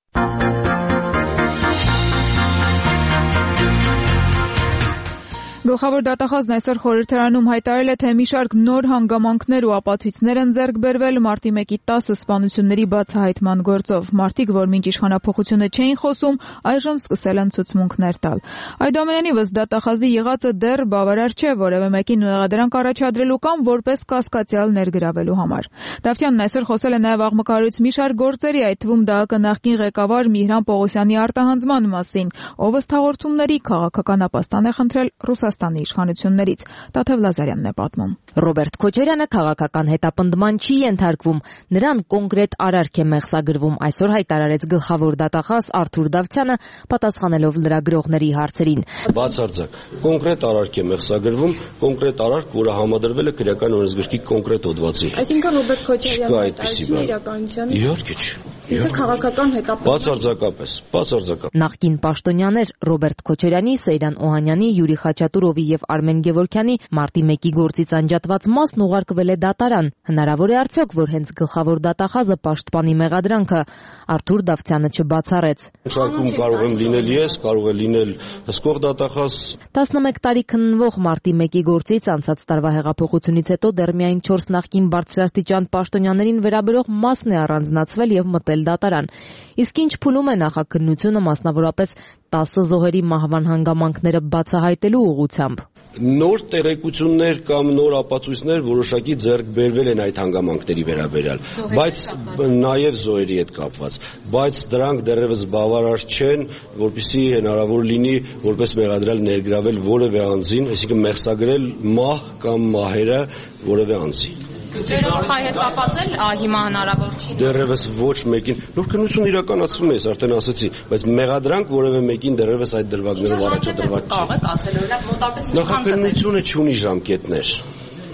Գլխավոր դատախազն այսօր խորհրդարանում հայտարարել է, թե մի շարք նոր հանգամանքներ ու ապացույցներ են ձեռք բերվել մարտի մեկի տասը սպանությունների բացահայտման գործով։ Մարդիկ, որ մինչ իշխանափոխությունը չէին խոսում, այժմ սկսել են ցուցմունքներ տալ։ Այդուամենայնիվ, դատախազի եղածը դեռ բավարար չէ որևէ մեկին մեղադրանք առաջադրելու կամ որպես կասկածյալ ներգրավելու համար։ Դավթյանն այսօր խոսել է նաև աղմկահարույց մի շարք գործերի, այդ թվում ԴԱԿ նախկին ղեկավար Միհրան Պողոսյանի արտահանձման մասին, ով ըստ հաղորդումների քաղաքական ապաստան է խնդրել Ռուսաստանի իշխանություններից։ Տաթև Լազարյանն է պատմում։ Ռոբերտ Քոչարյանը քաղաքական հետապնդման չի ենթարկվում, նրան կոնկրետ արարք է մեղսագրվում, այսօր հայտարարեց գլխավոր դատախազ Արթուր Դավթյանը, պատասխանելով լրագրողների հարցերին։ Բացարձակ կոնկրետ արարք է մեղսագրվում, կոնկրետ արարք, որը համադրվել է քրեական օրենսգրքի կոնկրետ հոդվածի։ Այսինքն Ռոբերտ Քոչարյանը այդպիսի իրականության։ Իհարկե չէ։ Ինքը քաղաքական հետապնդում։ Բացարձակապես, բացարձակապես։ Նախկին պաշտոնյաներ Ռոբերտ Քոչարյանի, Սեյրան Օհանյանի, Յուրի Խաչատուրովի եւ Արմեն Գևորգյանի մարտի մեկի գործից անջատված մասն ուղարկվել է դատարան։ Հնարավոր է արդյոք, որ հենց գլխավոր դատախազը պաշտպանի մեղադրանքը։ Արթուր Դավթյանը չբացառեց։ Շարքում կարող եմ լինել ես, կարող է լինել հսկող դատախազ։ տասնմեկ տարի քննվող մարտի մեկի գործից անցած տարվա հեղափոխությունից հետո դեռ միայն չորս նախկին բարձրաստիճան պաշտոնյաներին վերաբերող մասն է առանձնացվել եւ մտել դատարան։ Իսկ ինչ փուլում է նախաքննությունը, մասնավորապես տասը զոհերի մահվան հանգամանքները բացահայտելու ուղղությամբ։ Նոր տեղեկություններ կամ նոր ապացույցներ որոշակի ձեռք բերվել են այդ հանգամանքների վերաբերյալ, բայց նաև զոհերի հետ կապված, բայց դրանք դեռևս բավարար չեն, որպեսզի հնարավոր լինի որպես մեղադրյալ ներգրավել որևէ անձին, այսինքն մեղսագրել մահ կամ մահերը որևէ անձի։ Գլխի հետ կապացել հիմա հնարավոր չի։ Դեռևս ոչ մեկին։ Նոր քննություն իրականացվում է, արդեն ասացի, բայց մեղադրանք որևէ մեկին դեռևս այդ դրվագներով առաջադրված չի։ Կարող եք ասել, օրինակ մոտավորապես ինչքան։ Նախաքննությունը չունի ժամկետներ։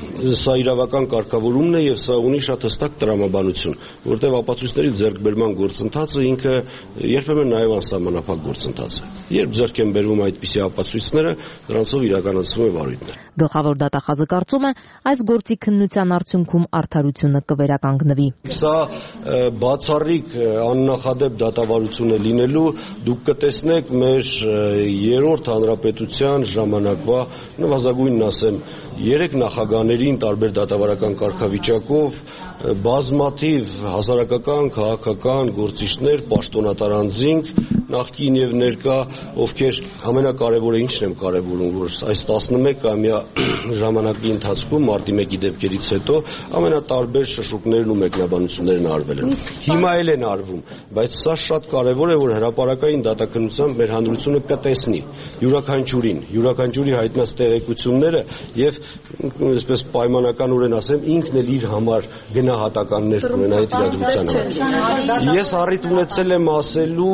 սա իրավական կարգավորումն է եւ սա ունի շատ հստակ տրամաբանություն, որտեղ ապացույցների ձեռքբերման գործընթացը ինքը երբեմն նաեւ անսահմանափակ գործընթաց է։ Երբ ձեռք են բերվում այդպիսի ապացույցները, դրանցով իրականացվում է վարույթներ։ Գլխավոր դատախազը կարծում է, այս գործի քննության արդյունքում արդարությունը կվերականգնվի։ Սա բացառիկ աննախադեպ դատավարություն է լինելու, դուք կտեսնեք մեր երրորդ հանրապետության ժամանակվա, նվազագույնն ասեմ, երեք նախագահներին տարբեր դատավարական կարգավիճակով բազմաթիվ հասարակական, քաղաքական գործիչներ, պաշտոնատար անձինք, նախկին եւ ներկա, ովքեր ամենակարևորը ինչն եմ կարևորում, որ այս տասնմեկամյա ժամանակի ընթացքում մարտի մեկի դեպքերից հետո ամենատարբեր շշուկներն ու մեկնաբանություններն արվել են։ Հիմա էլ են արվում, բայց սա շատ կարևոր է, որ հրապարակային դատաքննությամբ մեր հանրությունը կտեսնի յուրաքանչյուրին, յուրաքանչյուրի հայտնած տեղեկությունները եւ այսպես պայմանականորեն ասեմ, ինքն էլ իր համար գնահատականներ ունենա այդ իրադրությանը։ Ես առիթ ունեցել եմ ասելու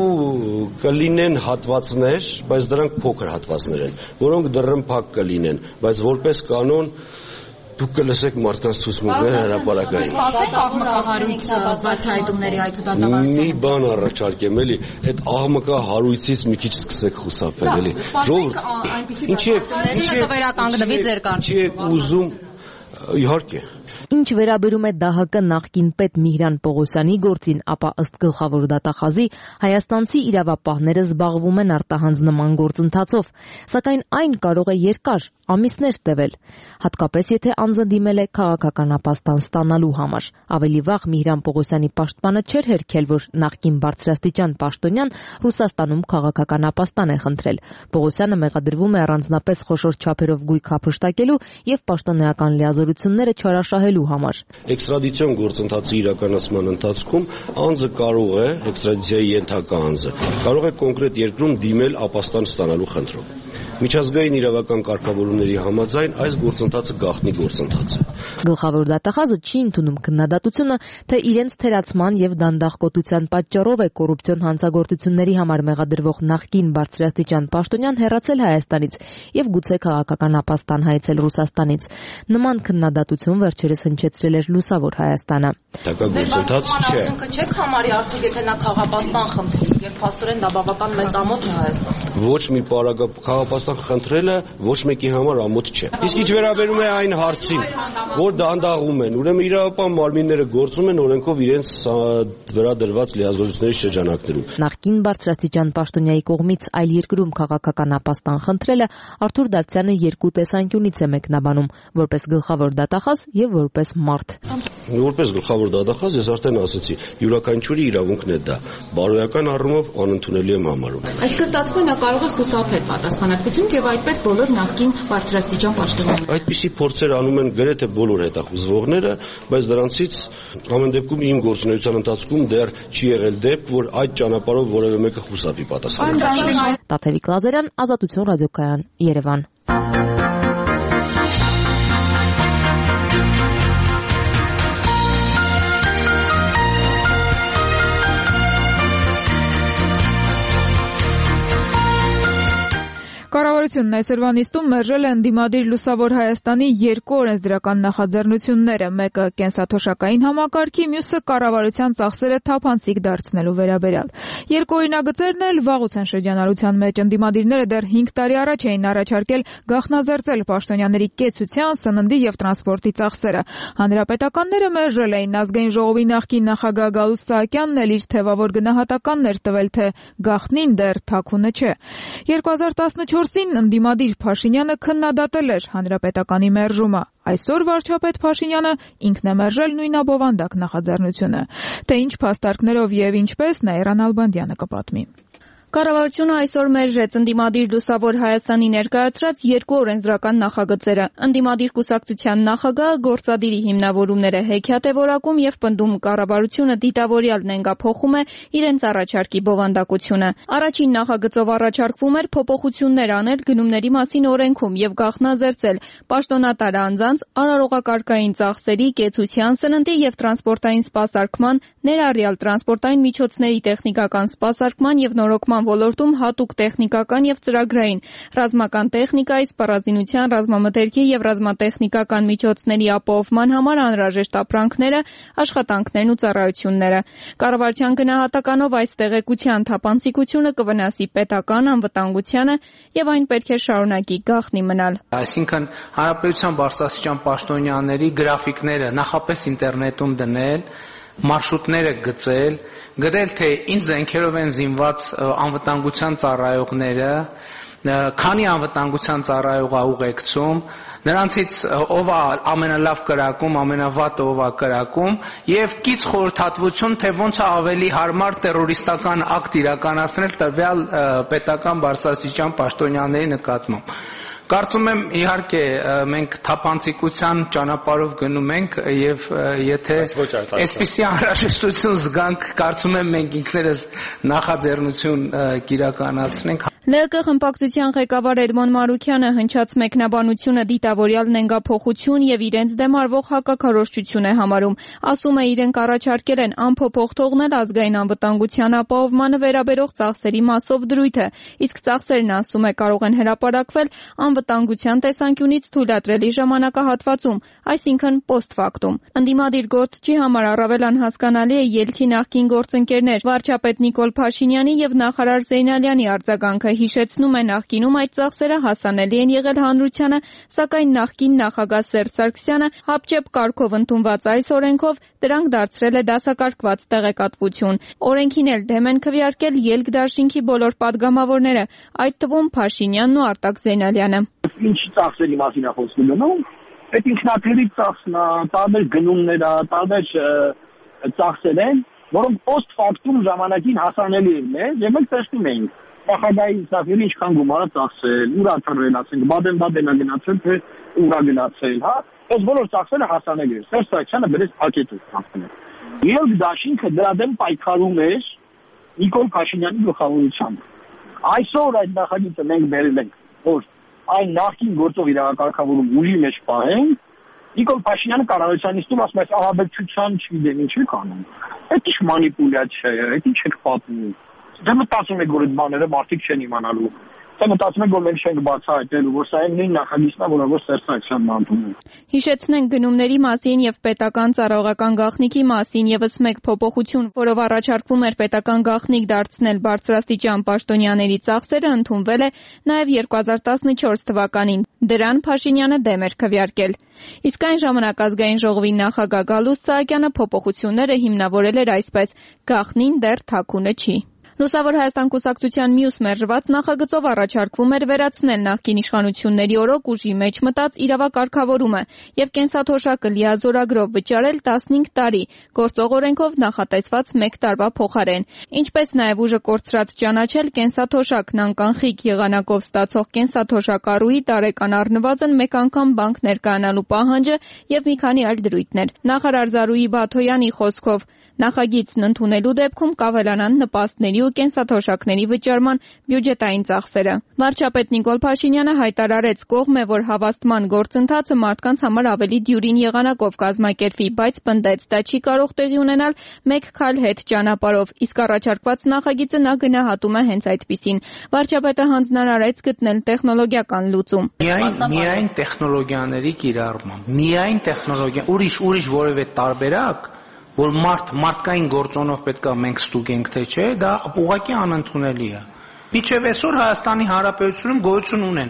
կլինեն հատվածներ, բայց դրանք փոքր հատվածներ են, որոնք դռնփակ կլինեն, բայց որպես կանոն դուք կլսեք մարդկանց ցուցմունքները հրապարակային։ Սպասեք աղմկահարույց բացահայտումների այդ դատավարության։ Մի բան առաջարկեմ էլի, այդ աղմկահարույցից մի քիչ սկսեք խուսափել էլի։ Ժողովուրդ, ինչի է, ինչի է կվերականգնվի ձեր կարգը։ Ինչի է ուզում, իհարկե։ Ինչ վերաբերում է դահ կը նախկին պետ Միհրան Պողոսյանի գործին, ապա ըստ գլխավոր դատախազի հայաստանցի իրավապահները զբաղվում են արտահանձնման գործընթացով, սակայն այն կարող է երկար, ամիսներ տևել, հատկապես եթե անձը դիմել է քաղաքական ապաստան ստանալու համար։ Ավելի վաղ Միհրան Պողոսյանի պաշտպանը չէր հերքել, որ նախկին բարձրաստիճան պաշտոնյան Ռուսաստանում քաղաքական ապաստան է խնդրել։ Պողոսյանը մեղադրվում է առանձնապես խոշոր չափերով գույք հափշտակելու եւ պաշտոնեական լիազորությունները չարաշահելու համար։ Էքստրադիցիոն գործընթացի իրականացման ընթացքում անձը կարող է, էքստրադիցիայի ենթակա անձը, կարող է կոնկրետ երկրում դիմել ապաստան ստանալու խնդրով։ Միջազգային իրավական կարգավորումների համաձայն այս գործընթացը գաղտնի գործընթաց է։ Գլխավոր դատախազը չի ընդունում քննադատությունը, թե իրենց թերացման եւ դանդաղկոտության պատճառով է կոռուպցիոն հանցագործությունների համար մեղադրվող նախկին բարձրաստիճան պաշտոնյան հեռացել Հայաստանից եւ գուցե քաղաքական ապաստան հայցել Ռուսաստանից։ Նման քննադատություն վերջերս հնչեցրել էր Լուսավոր Հայաստանը։ Դա գործընթաց չէ։ Չեք համարի արդյոք եթե նա քաղաքապաստան խնդրի եւ փաստորեն դա բավական մեծ ամոթ է Հայաստան։ Ոչ մի քաղաքապաստան խնդրելը ոչ մեկի համար ամոթ չէ։ Իսկ ինչ վերաբերում է այն հարցին, որ դանդաղում են, ուրեմն իրավապահ մարմինները գործում են օրենքով իրենց վրա դրված լիազորությունների շրջանակներում։ Նախկին բարձրաստիճան պաշտոնյայի կողմից այլ երկրում քաղաքական ապաստան խնդրելը Արթուր Դավթյանը երկու տեսանկյունից է մեկնաբանում՝ որպես գլխավոր դատախազ եւ որպես մարդ։ Որպես գլխավոր դատախազ ես արդեն ասացի, յուրաքանչյուրի իրավունքն է դա։ Բարոյական առումով անընդունելի եմ համարում։ Այսինքն ստացվում է նա կարող է խուսափել պատասխանատվությունից եւ այդպես բոլոր նախկին բարձրաստիճան պաշտոնյաները։ Այդպիսի փորձեր անում են գրեթե բոլոր հետախուզվողները, բայց դրանցից ամեն դեպքում իմ գործունեության ընթացքում դեռ չի եղել դեպք, որ այդ ճանապարհով որևէ մեկը խուսափի պատասխանատվությունից։ Տաթևիկ Լազարյան, Ազատություն ռադիոկայան, Երևան։ Կառավարությունն այսօրվա նիստում մերժել է ընդդիմադիր Լուսավոր Հայաստանի երկու օրենսդրական նախաձեռնությունները՝ մեկը կենսաթոշակային համակարգի, մյուսը կառավարության ծախսերը թափանցիկ դարձնելու վերաբերյալ։ Երկու օրինագծերն էլ վաղուց են շրջանառության մեջ։ Ընդդիմադիրները դեռ հինգ տարի առաջ էին առաջարկել գաղտնազերծել պաշտոնյաների կեցության, սննդի եւ տրանսպորտի ծախսերը։ Հանրապետականները մերժել էին։ Ազգային ժողովի նախկին նախագահ Գալուստ Սահակյանն էլ իր թեւավոր գնահատականներ տվել, թե գաղտնին դեռ թաքունը չէ։ երկու հազար տասնչորսին ընդդիմադիր Փաշինյանը քննադատել էր հանրապետականի մերժումը։ Այսօր վարչապետ Փաշինյանը ինքն է մերժել նույնաբովանդակ նախաձեռնությունը։ Թե ինչ փաստարկներով եւ ինչպես Նաիրա Նալբանդյանը կպատմի։ Կառավարությունը այսօր մերժեց ընդդիմադիր Լուսավոր Հայաստանի ներկայացրած երկու օրենսդրական նախագծերը։ Ընդդիմադիր կուսակցության նախագահը գործադիրի հիմնավորումները հեքիաթ է որակում եւ պնդում կառավարությունը դիտավորյալ նենգափոխում է իրենց առաջարկի բովանդակությունը։ Առաջին նախագծով առաջարկվում էր փոփոխություններ անել գնումների մասին օրենքում եւ գաղտնազերծել պաշտոնատար անձանց արարողակարգային ծախսերի, կեցության, սննդի եւ տրանսպորտային սպասարկման, ներառյալ տրանսպորտային միջոցների տեխնիկական սպասարկման եւ նորոգման ոլորտում հատուկ տեխնիկական եւ ծրագրային, ռազմական տեխնիկայի, սպառազինության, ռազմամթերքի եւ ռազմատեխնիկական միջոցների ապահովման համար անհրաժեշտ ապրանքները, աշխատանքներն ու ծառայությունները։ Կառավարության գնահատականով այս տեղեկության թափանցիկությունը կվնասի պետական անվտանգությանը եւ այն պետք է շարունակի գաղտնի մնալ։ Այսինքն Հանրապետության բարձրաստիճան պաշտոնյաների գրաֆիկները նախապես ինտերնետում դնել, մարշրուտները գծել, գրել թե ինչ զենքերով են զինված անվտանգության ծառայողները, քանի անվտանգության ծառայող է ուղեկցում, նրանցից ով է ամենալավ կրակում, ամենավատը ով է կրակում եւ կից խորհրդատվություն, թե ոնց է ավելի հարմար terroristական ակտ իրականացնել տվյալ պետական բարձրաստիճան պաշտոնյաների նկատմամբ։ Կարծում եմ իհարկե մենք թափանցիկության ճանապարհով գնում ենք եւ եթե այսպիսի անհրաժեշտություն զգանք, կարծում եմ մենք ինքներս նախաձեռնություն կիրականացնենք։ ԼՂԿ խմբակցության ղեկավար Էդմոն Մարուքյանը հնչած մեկնաբանությունը դիտավորյալ նենգափոխություն եւ իրենց դեմ արվող հակաքարոզչություն է համարում։ Ասում է, իրենք առաջարկել են անփոփոխ թողնել ազգային անվտանգության ապահովմանը վերաբերող ծախսերի մասով դրույթը, իսկ ծախսերն, ասում է, կարող են հրապարակվել անվտանգության տեսանկյունից թույլատրելի ժամանակահատվածում, այսինքն post factum։ Ընդդիմադիր գործչի համար առավել անհասկանալի է ելքի նախկին գործընկերներ վարչապետ Նիկոլ Փաշինյանի եւ նախարար Զեյնալյանի արձագանքը։ Հիշեցնում է, նախկինում այդ ծախսերը հասանելի են եղել հանրությանը, սակայն նախկին նախագահ Սերժ Սարգսյանը հապճեպ կարգով ընդունված այս օրենքով դրանք դարձրել է դասակարգված տեղեկատվություն։ Օրենքին էլ դեմ են քվեարկել ելք դաշինքի բոլոր падգամավորները, այդ թվում Փաշինյանն ու Արտակ Զեյնալյանը։ Ինչ ծախսերի մասին է խոսքը գնում, այդ ինքնաթիռի ծախսն է, տարբեր գնումներ է, տարբեր ծախսեր են, որոնք post factum ժամանակին հասանելի են, եւ մենք տեսնում ենք նախագահի ծախսերը ինչքան գումար է ծախսել, ուր է թռել, ասենք, Բադեն-Բադենա գնացել, թե ուր է գնացել, հա, այս բոլոր ծախսերը հասանելի են։ Սերժ Սարգսյանը բերեց փակետով ծախսերը։ Ելք դաշինքը դրա դեմ պայքարում էր Նիկոլ Փաշինյանի գլխավորությամբ։ Այսօր այդ նախագիծը մենք բերել ենք, որ այն նախկին գործող իրավակարգավորում ուժի մեջ պահեն, Նիկոլ Փաշինյանը կառավարության նիստում ասում է, ահաբեկչության չգիտեմ ինչ է կանում։ Այդ ինչ մանիպուլյացիա է, այդ ինչ եք պատմում։ Դե մտածում եք, որ այդ բաները մարդիկ չեն իմանալու։ Դե մտածում եք, որ մենք չենք բացահայտելու, որ սա այն նույն նախագիծն է, որը որ Սերժ Սարգսյանն ընդունում է։ Հիշեցնենք գնումների մասին եւ պետական ծառայողական գաղտնիքի մասին եւս մեկ փոփոխություն, որով առաջարկվում էր պետական գաղտնիք դարձնել բարձրաստիճան պաշտոնյաների ծախսերը, ընդունվել է նաեւ երկու հազար տասնչորս թվականին։ Դրան Փաշինյանը դեմ էր քվեարկել։ Իսկ այն ժամանակ ազգային ժողովի նախագահ Գալուստ Սահակյանը փոփոխությունները հիմնավորել էր այսպես. գաղտնին դեռ թաքունը չի։ Լուսավոր Հայաստան կուսակցության մյուս մերժված նախագծով առաջարկվում էր վերացնել նախկին իշխանությունների օրոք ուժի մեջ մտած իրավակարգավորումը եւ կենսաթոշակը լիազորագրով վճարել տասնհինգ տարի, գործող օրենքով նախատեսված մեկ տարվա փոխարեն։ Ինչպես նաեւ ուժը կորցրած ճանաչել կենսաթոշակն անկանխիկ եղանակով ստացող կենսաթոշակառուի տարեկան առնվազն մեկ անգամ բանկ ներկայանալու պահանջը եւ մի քանի այլ դրույթներ։ Նախարար Զարուհի Բաթոյանի խոսքով նախագիծն ընդունելու դեպքում կավելանան նպաստների ու կենսաթոշակների վճարման բյուջետային ծախսերը։ Վարչապետ Նիկոլ Փաշինյանը հայտարարեց, կողմ է, որ հավաստման գործընթացը մարդկանց համար ավելի դյուրին եղանակով կազմակերպվի, բայց պնդեց, դա չի կարող տեղի ունենալ մեկ քայլ հետ ճանապարհով, իսկ առաջարկված նախագիծը նա գնահատում է հենց այդպիսին։ Վարչապետը հանձնարարեց գտնել տեխնոլոգիական լուծում։ Միայն միայն տեխնոլոգիաների կիրառմամբ, միայն տեխնոլոգիա, ուրիշ ուրիշ որևէ տարբերակ որ մարդ մարդկային գործոնով պետք է մենք ստուգենք թե չէ, դա ուղղակի անընդունելի է։ Մինչև այսօր Հայաստանի Հանրապետությունում գոյություն ունեն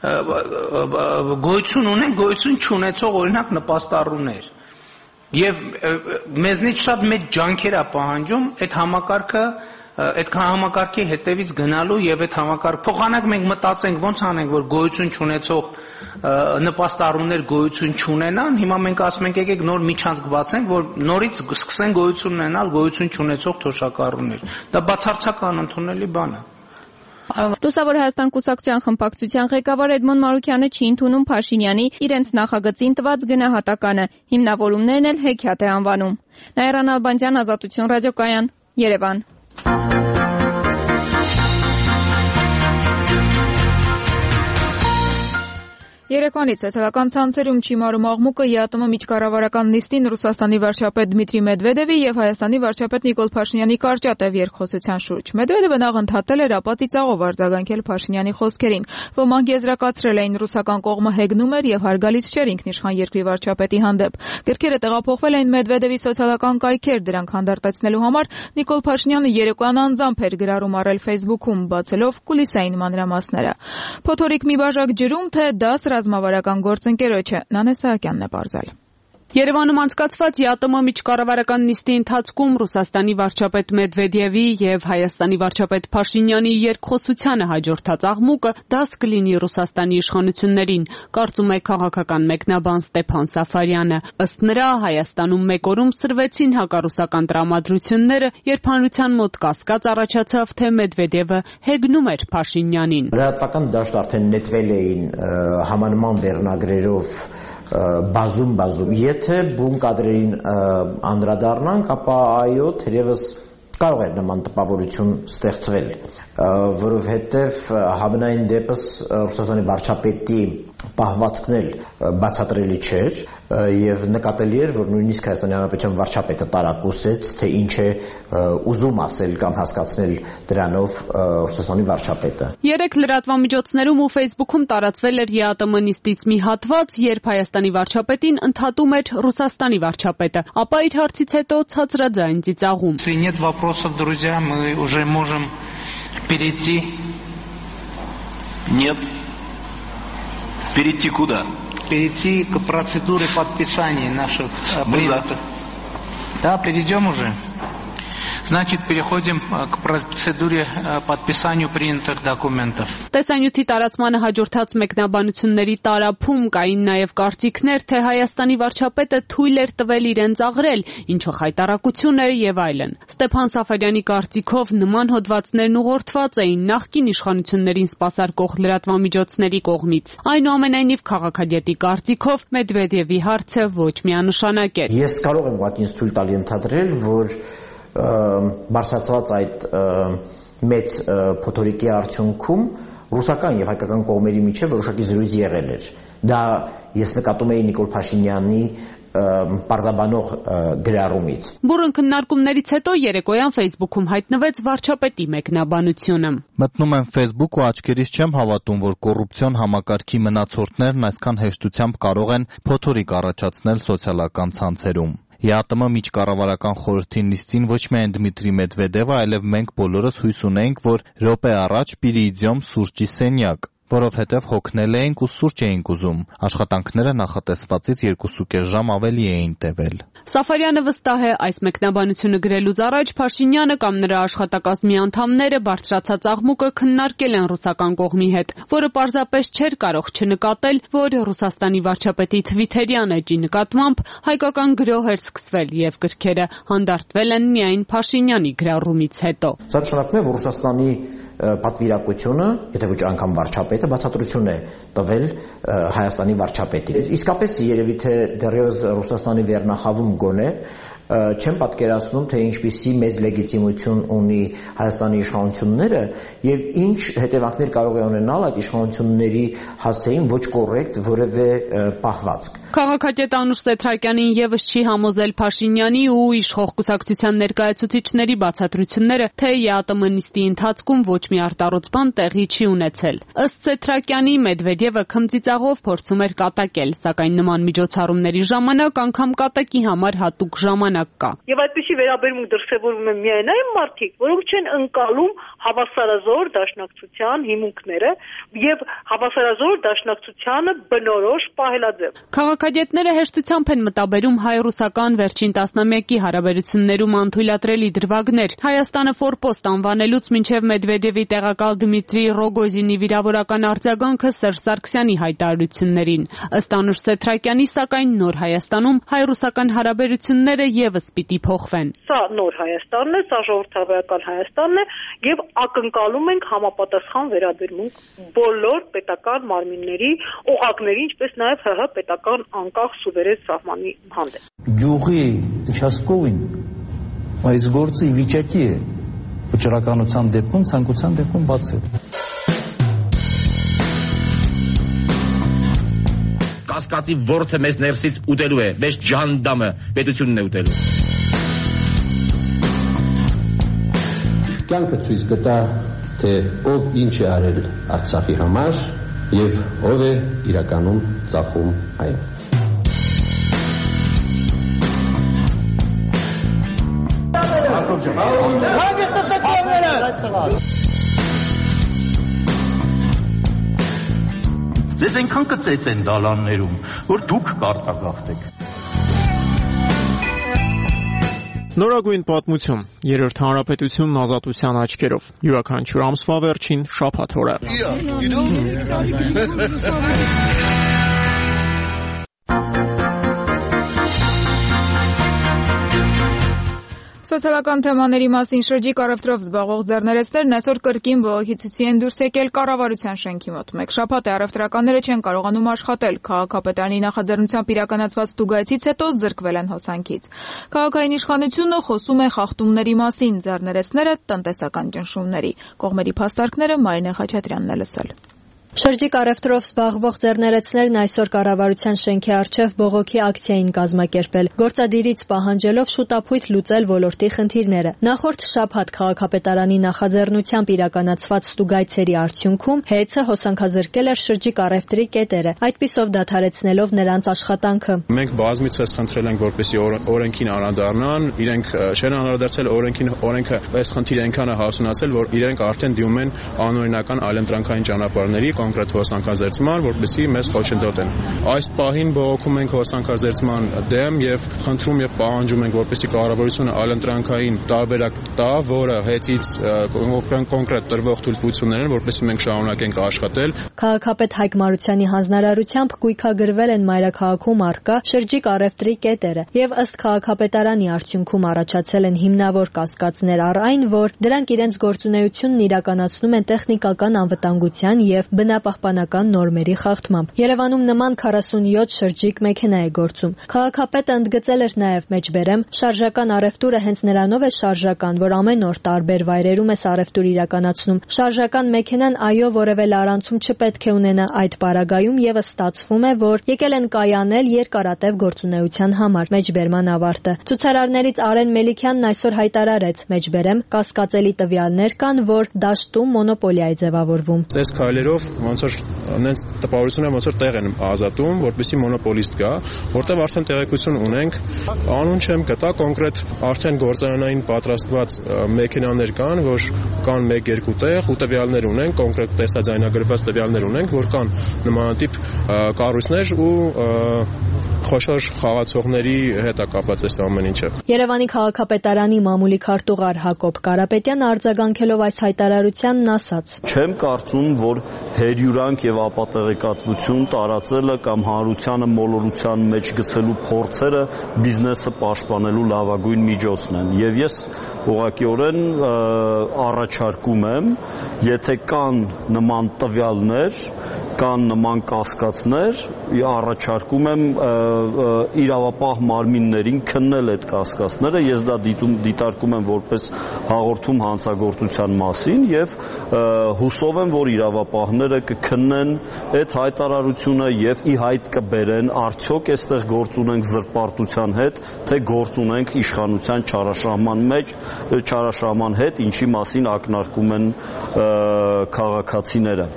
գոյություն ունեն գոյություն չունեցող օրինակ նպաստառուներ։ Եվ մեզնից շատ մեծ ջանքեր է պահանջում այդ համակարգը այդ համակարգի հետևից գնալու եւ այդ համակարգ փոխանակ մենք մտածենք ոնց անենք որ գոյություն չունեցող նպաստառուներ գոյություն չունենան, հիմա մենք ասում ենք եկեք նոր միջանցք բացենք, որ նորից սկսեն գոյություն ունենալ գոյություն չունեցող թոշակառուներ։ Դա բացարձակ անընդունելի բան է։ Լուսավոր Հայաստան կուսակցության խմբակցության ղեկավար Էդմոն Մարուքյանը չի ընդունում Փաշինյանի իրենց նախագծին տված գնահատականը, հիմնավորումներն էլ հեքիաթ է անվանում։ Նաիրա Նալբանդյան, Ազատություն ռադիոկայան, Երևան։ Երեկվանից սոցիալական ցանցերում չիմարում աղմուկը ԵԱՏՄ միջկառավարական նիստին Ռուսաստանի վարչապետ Դմիտրի Մեդվեդևի եւ Հայաստանի վարչապետ Նիկոլ Փաշինյանի կարճատև երկխոսության շուրջ։ Մեդվեդևը նախընթատել էր ապա ծիծաղով արձագանքել Փաշինյանի խոսքերին։ Ոմանք եզրակացրել էին ռուսական կողմը հեգնում էր եւ հարգալից չէր ինքնիշխան երկրի վարչապետի հանդեպ։ Գրքերը տեղափոխվել էին Մեդվեդևի սոցիալական կայքեր, դրանք հանդարտեցնելու համար Նիկոլ Փաշինյանը երեկոյան անձամբ էր գրառում առել Facebook-ում, բացելով կուլիսային մանրամասները։ Փոթորիկ մի բաժակ ջրում, թե դա ռազմավարական գործընկերոջ է, Նանե Սահակյանն է պարզել։ Երևանում անցկացված ԵԱՏՄ միջկառավարական նիստի ընթացքում Ռուսաստանի վարչապետ Մեդվեդևի եւ Հայաստանի վարչապետ Փաշինյանի երկխոսությանը հաջորդած աղմուկը դաս կլինի Ռուսաստանի իշխանություններին, կարծում է քաղաքական մեկնաբան Ստեփան Սաֆարյանը։ Ըստ նրա, Հայաստանում մեկ օրում սրվեցին հակառուսական տրամադրությունները, երբ հանրության մոտ կասկած առաջացավ, թե Մեդվեդևը հեգնում էր Փաշինյանին։ Լրատվական դաշտ արդեն նետվել էին համանման վերնագրերով բազում բազում եթե բուն կադրերին անդրադառնանք, ապա այո, թերևս կարող էր նման տպավորություն ստեղծվել, որովհետև համենայն դեպս Ռուսաստանի վարչապետի պահվածքն էլ բացատրելի չէր եւ նկատելի էր, որ նույնիսկ Հայաստանի Հանրապետության վարչապետը տարակուսեց, թե ինչ է ուզում ասել կամ հասկացնել դրանով Ռուսաստանի վարչապետը։ Երեք լրատվամիջոցներում ու Facebook-ում տարածվել էր ԵԱՏՄ նիստից մի հատված, երբ Հայաստանի վարչապետին ընդհատում էր Ռուսաստանի վարչապետը, ապա իր հարցից հետո ցածրաձայն ծիծաղում։ Нет вопросов, друзья, мы уже можем перейти. Нет. Перейти куда? Перейти к процедуре подписания наших принятых. Да, перейдем уже. Значит, переходим к процедуре подписанию принятых документов. Տեսանյութի տարածմանը հաջորդած մեկնաբանությունների տարափում կային նաև կարծիքներ, թե Հայաստանի վարչապետը թույլ էր տվել իրեն ծաղրել, ինչը խայտառակություն էր եւ այլն։ Ստեփան Սաֆարյանի կարծիքով նման հոդվածներն ուղղորդված էին նախկին իշխանություններին սպասարկող լրատվամիջոցների կողմից։ Այնուամենայնիվ քաղաքագետի կարծիքով Մեդվեդևի հարցը ոչ միանշանակ էր։ Ես կարող եմ ուղղակի թույլ տալ ենթադրել, որ բարձրացված այդ մեծ փոթորիկի արդյունքում ռուսական եւ հայկական կողմերի միջեւ որոշակի զրույց եղել էր։ Դա ես նկատում էի Նիկոլ Փաշինյանի պարզաբանող գրառումից։ Բուրըն քննարկումներից հետո երեկոյան Facebook-ում հայտնվեց վարչապետի մեկնաբանությունը։ Մտնում եմ Facebook ու աչքերիս չեմ հավատում, որ կոռուպցիոն համակարգի մնացորդներն այսքան հեշտությամբ կարող են փոթորիկ առաջացնել սոցիալական ցանցերում։ ԵԱՏՄ միջկառավարական խորհրդի նիստին ոչ միայն Դմիտրի Մեդվեդևը, այլև մենք բոլորս հույս ունենք, որ րոպե առաջ Պիրիիդիոմ սուրճի սենյակ, որովհետև հոգնել էինք ու սուրճ էինք ուզում։ Աշխատանքները նախատեսվածից երկուսուկես ժամ ավելի էին տևել։ Սաֆարյանը վստահ է, այս մեկնաբանությունը գրելուց առաջ Փաշինյանը կամ նրա աշխատակազմի անդամները բարձրացած աղմուկը քննարկել են ռուսական կողմի հետ, որը պարզապես չէր կարող չնկատել, որ Ռուսաստանի վարչապետի թվիթերյան էջի նկատմամբ հայկական գրոհ էր սկսվել եւ գրքերը հանդարտվել են միայն Փաշինյանի գրառումից հետո։ Սա նշանակում է, որ Ռուսաստանի պատվիրակությունը, եթե ոչ անգամ վարչապետը բացատրություն է տվել Հայաստանի վարչապետին։ Իսկապես երևի թե դեռևս Ռուսաստանի վերնախավում գոնե չեմ պատկերացնում, թե ինչպիսի մեծ լեգիտիմություն ունի Հայաստանի իշխանությունները եւ ինչ հետևանքներ կարող է ունենալ այդ իշխանությունների հասցեին ոչ կոռեկտ որևէ պահվածք։ Քաղաքագետ Անուշ Սեթրակյանին եւս չի համոզել Փաշինյանի ու իշխող կուսակցության ներկայացուցիչների բացատրությունները, թե ԵԱՏՄ նիստի ընթացքում ոչ մի արտառոց բան տեղի չի ունեցել։ Ըստ Սեթրակյանի, Մեդվեդևը քմծիծաղով փորձում էր կատակել, սակայն նման միջոցառումների ժամանակ անգամ կատակի համար հատուկ ժամանակ կա։ Եվ այդպիսի վերաբերմունք դրսևորվում է միայն այն մարդիկ, որոնք չեն ընկալում հավասարազոր դաշնակցության հիմունքները եւ հավասարազոր դաշնակցությանը բնորոշ պահելաձև։ Քաղաքագետները հեշտությամբ են մտաբերում հայ-ռուսական վերջին տասնամյակի հարաբերություններում անթույլատրելի դրվագներ։ Հայաստանը ֆորպոստ անվանելուց մինչև Մեդվեդևի տեղակալ Դմիտրի Ռոգոզինի վիրավորական արձագանքը Սերժ Սարգսյանի հայտարարություններին։ Ըստ Անուշ Սեթրակյանի, սակայն նոր Հայաստանում հայ-ռուսական հարաբերությունները եւս պիտի փոխվեն։ Սա նոր Հայաստանն է, սա ժողովրդավարական Հայաստանն է եւ ակնկալում ենք համապատասխան վերաբերմունք բոլոր պետական մարմինների, օղակների, ինչպես նաեւ ՀՀ պետական անկախ սուվերեն սահմանի հանդեպ։ Գյուղի участковին այս գործը ի վիճակի է վճռականության դեպքում, ցանկության դեպքում բացել։ կասկածի ворթը մեզ ներսից ուտելու է, մեզ ջանդամը պետությունն է ուտելու։ Կյանքը ցույց կտա, թե ով ինչ է արել Արցախի համար եւ ով է իրականում ծախում այն։ Ձեզ այնքան կծեց են դալաններում, որ դուք կարտագաղթեք։ Նորագույն պատմություն, երրորդ հանրապետությունն ազատության աչքերով, յուրաքանչյուր ամսվա վերջին շաբաթ օրը։ Սոցիալական թեմաների մասին շրջիկ առևտրով զբաղվող ձեռներեցներն այսօր կրկին բողոքի ցույցի են դուրս եկել կառավարության շենքի մոտ։ Մեկ շաբաթ է առևտրականները չեն կարողանում աշխատել։ Քաղաքապետարանի նախաձեռնությամբ իրականացված ստուգայցից հետո զրկվել են հոսանքից։ Քաղաքային իշխանությունը խոսում է խախտումների մասին, ձեռներեցները տնտեսական ճնշումների։ Կողմերի փաստարկները Մարինե Խաչատրյանն է լսել։ Շրջիկ առևտրով զբաղվող ձեռներեցներն այսօր կառավարության շենքի առջև բողոքի ակցիա էին կազմակերպել, գործադիրից պահանջելով շուտապույտ լուծել ոլորտի խնդիրները։ Նախորդ շաբաթ քաղաքապետարանի նախաձեռնությամբ իրականացված ստուգայցերի արդյունքում հեծը հոսանքազրկել էր շրջիկ առևտրի կետերը, այդպիսով դադարեցնելով նրանց աշխատանքը։ Մենք բազմիցս խնդրել ենք, որպեսզի օրենքին անդրադառնան, իրենք չեն անդրադարձել օրենքին, օրենքը այս խնդիրը այնքան է հասունացել, որ իրենք արդեն դիմում են անօրինական այլընտրանքային ճանապարհների կոնկրետ հոսանքազերծման, որպեսզի մեզ խոչընդոտեն։ Այս պահին բողոքում ենք հոսանքազերծման դեմ եւ խնդրում եւ պահանջում ենք, որպեսզի կառավարությունը այլընտրանքային տարբերակ տա, որը հեծից կոնկրետ տրվող թույլտվություններ են, որպեսզի մենք շարունակենք աշխատել։ Քաղաքապետ Հայկ Մարությանի հանձնարարությամբ գույքագրվել են մայրաքաղաքում առկա շրջիկ առևտրի կետերը եւ ըստ քաղաքապետարանի արդյունքում առաջացել են հիմնավոր կասկածներ առ այն, որ դրանք իրենց գործունեությունն իրականացնում են տեխնիկական անվտանգության եւ բնապահպանական նորմերի խախտմամբ։ Երևանում նման քառասունյոթ շրջիկ մեքենա է գործում։ Քաղաքապետը ընդգծել էր նաև մեջբերեմ շարժական առևտուրը հենց նրանով է շարժական, որ ամեն օր տարբեր վայրերում է առևտուր իրականացնում։ Շարժական մեքենան այո որևէ լարանցում չպետք է ունենա, այդ պարագայում եւս ստացվում է, որ եկել են կայանել երկարատև գործունեության համար։ Մեջբերման ավարտը։ Ցուցարարներից Արեն Մելիքյանն այսօր հայտարարեց. մեջբերեմ կասկածելի տվյալներ կան, որ դաշտում մոնոպոլիա է ձևավորվում։ Այս քայլերով ոնց որ նենց տպավորություն է, ոնց որ տեղ են ազատում, որպեսզի մոնոպոլիստ գա, որտեղ արդեն տեղեկություն ունենք, անուն չեմ գտա, կոնկրետ արդեն գործարանային պատրաստված մեքենաներ կան, որ կան մեկ երկու տեղ ու տվյալներ ունենք, կոնկրետ տեսաձայնագրված տվյալներ ունենք, որ կան նմանատիպ կառույցներ ու խոշոր խաղացողների հետ է կապված այս ամեն ինչը։ Երևանի քաղաքապետարանի մամուլի քարտուղար Հակոբ Կարապետյանը արձագանքելով այս հայտարարությանն ասաց. Չեմ կարծում, որ հերյուրանք եւ ապատեղեկատվություն տարածելը կամ հանրությանը մոլորության մեջ գցելու փորձերը բիզնեսը պաշտպանելու լավագույն միջոցն են։ Եվ ես ուղղակիորեն առաջարկում եմ, եթե կան նման տվյալներ, կան նման կասկածներ, առաջարկում եմ իրավապահ մարմիններին քննել այդ կասկածները, ես դա դիտում դիտարկում եմ որպես հաղորդում հանցագործության մասին եւ հուսով եմ, որ իրավապահները կքննեն այդ հայտարարությունը եւ ի հայտ կբերեն արդյոք այստեղ գործ ունենք զրպարտության հետ, թե գործ ունենք իշխանության չարաշահման մեջ, չարաշահման հետ, ինչի մասին ակնարկում են քաղաքացիները։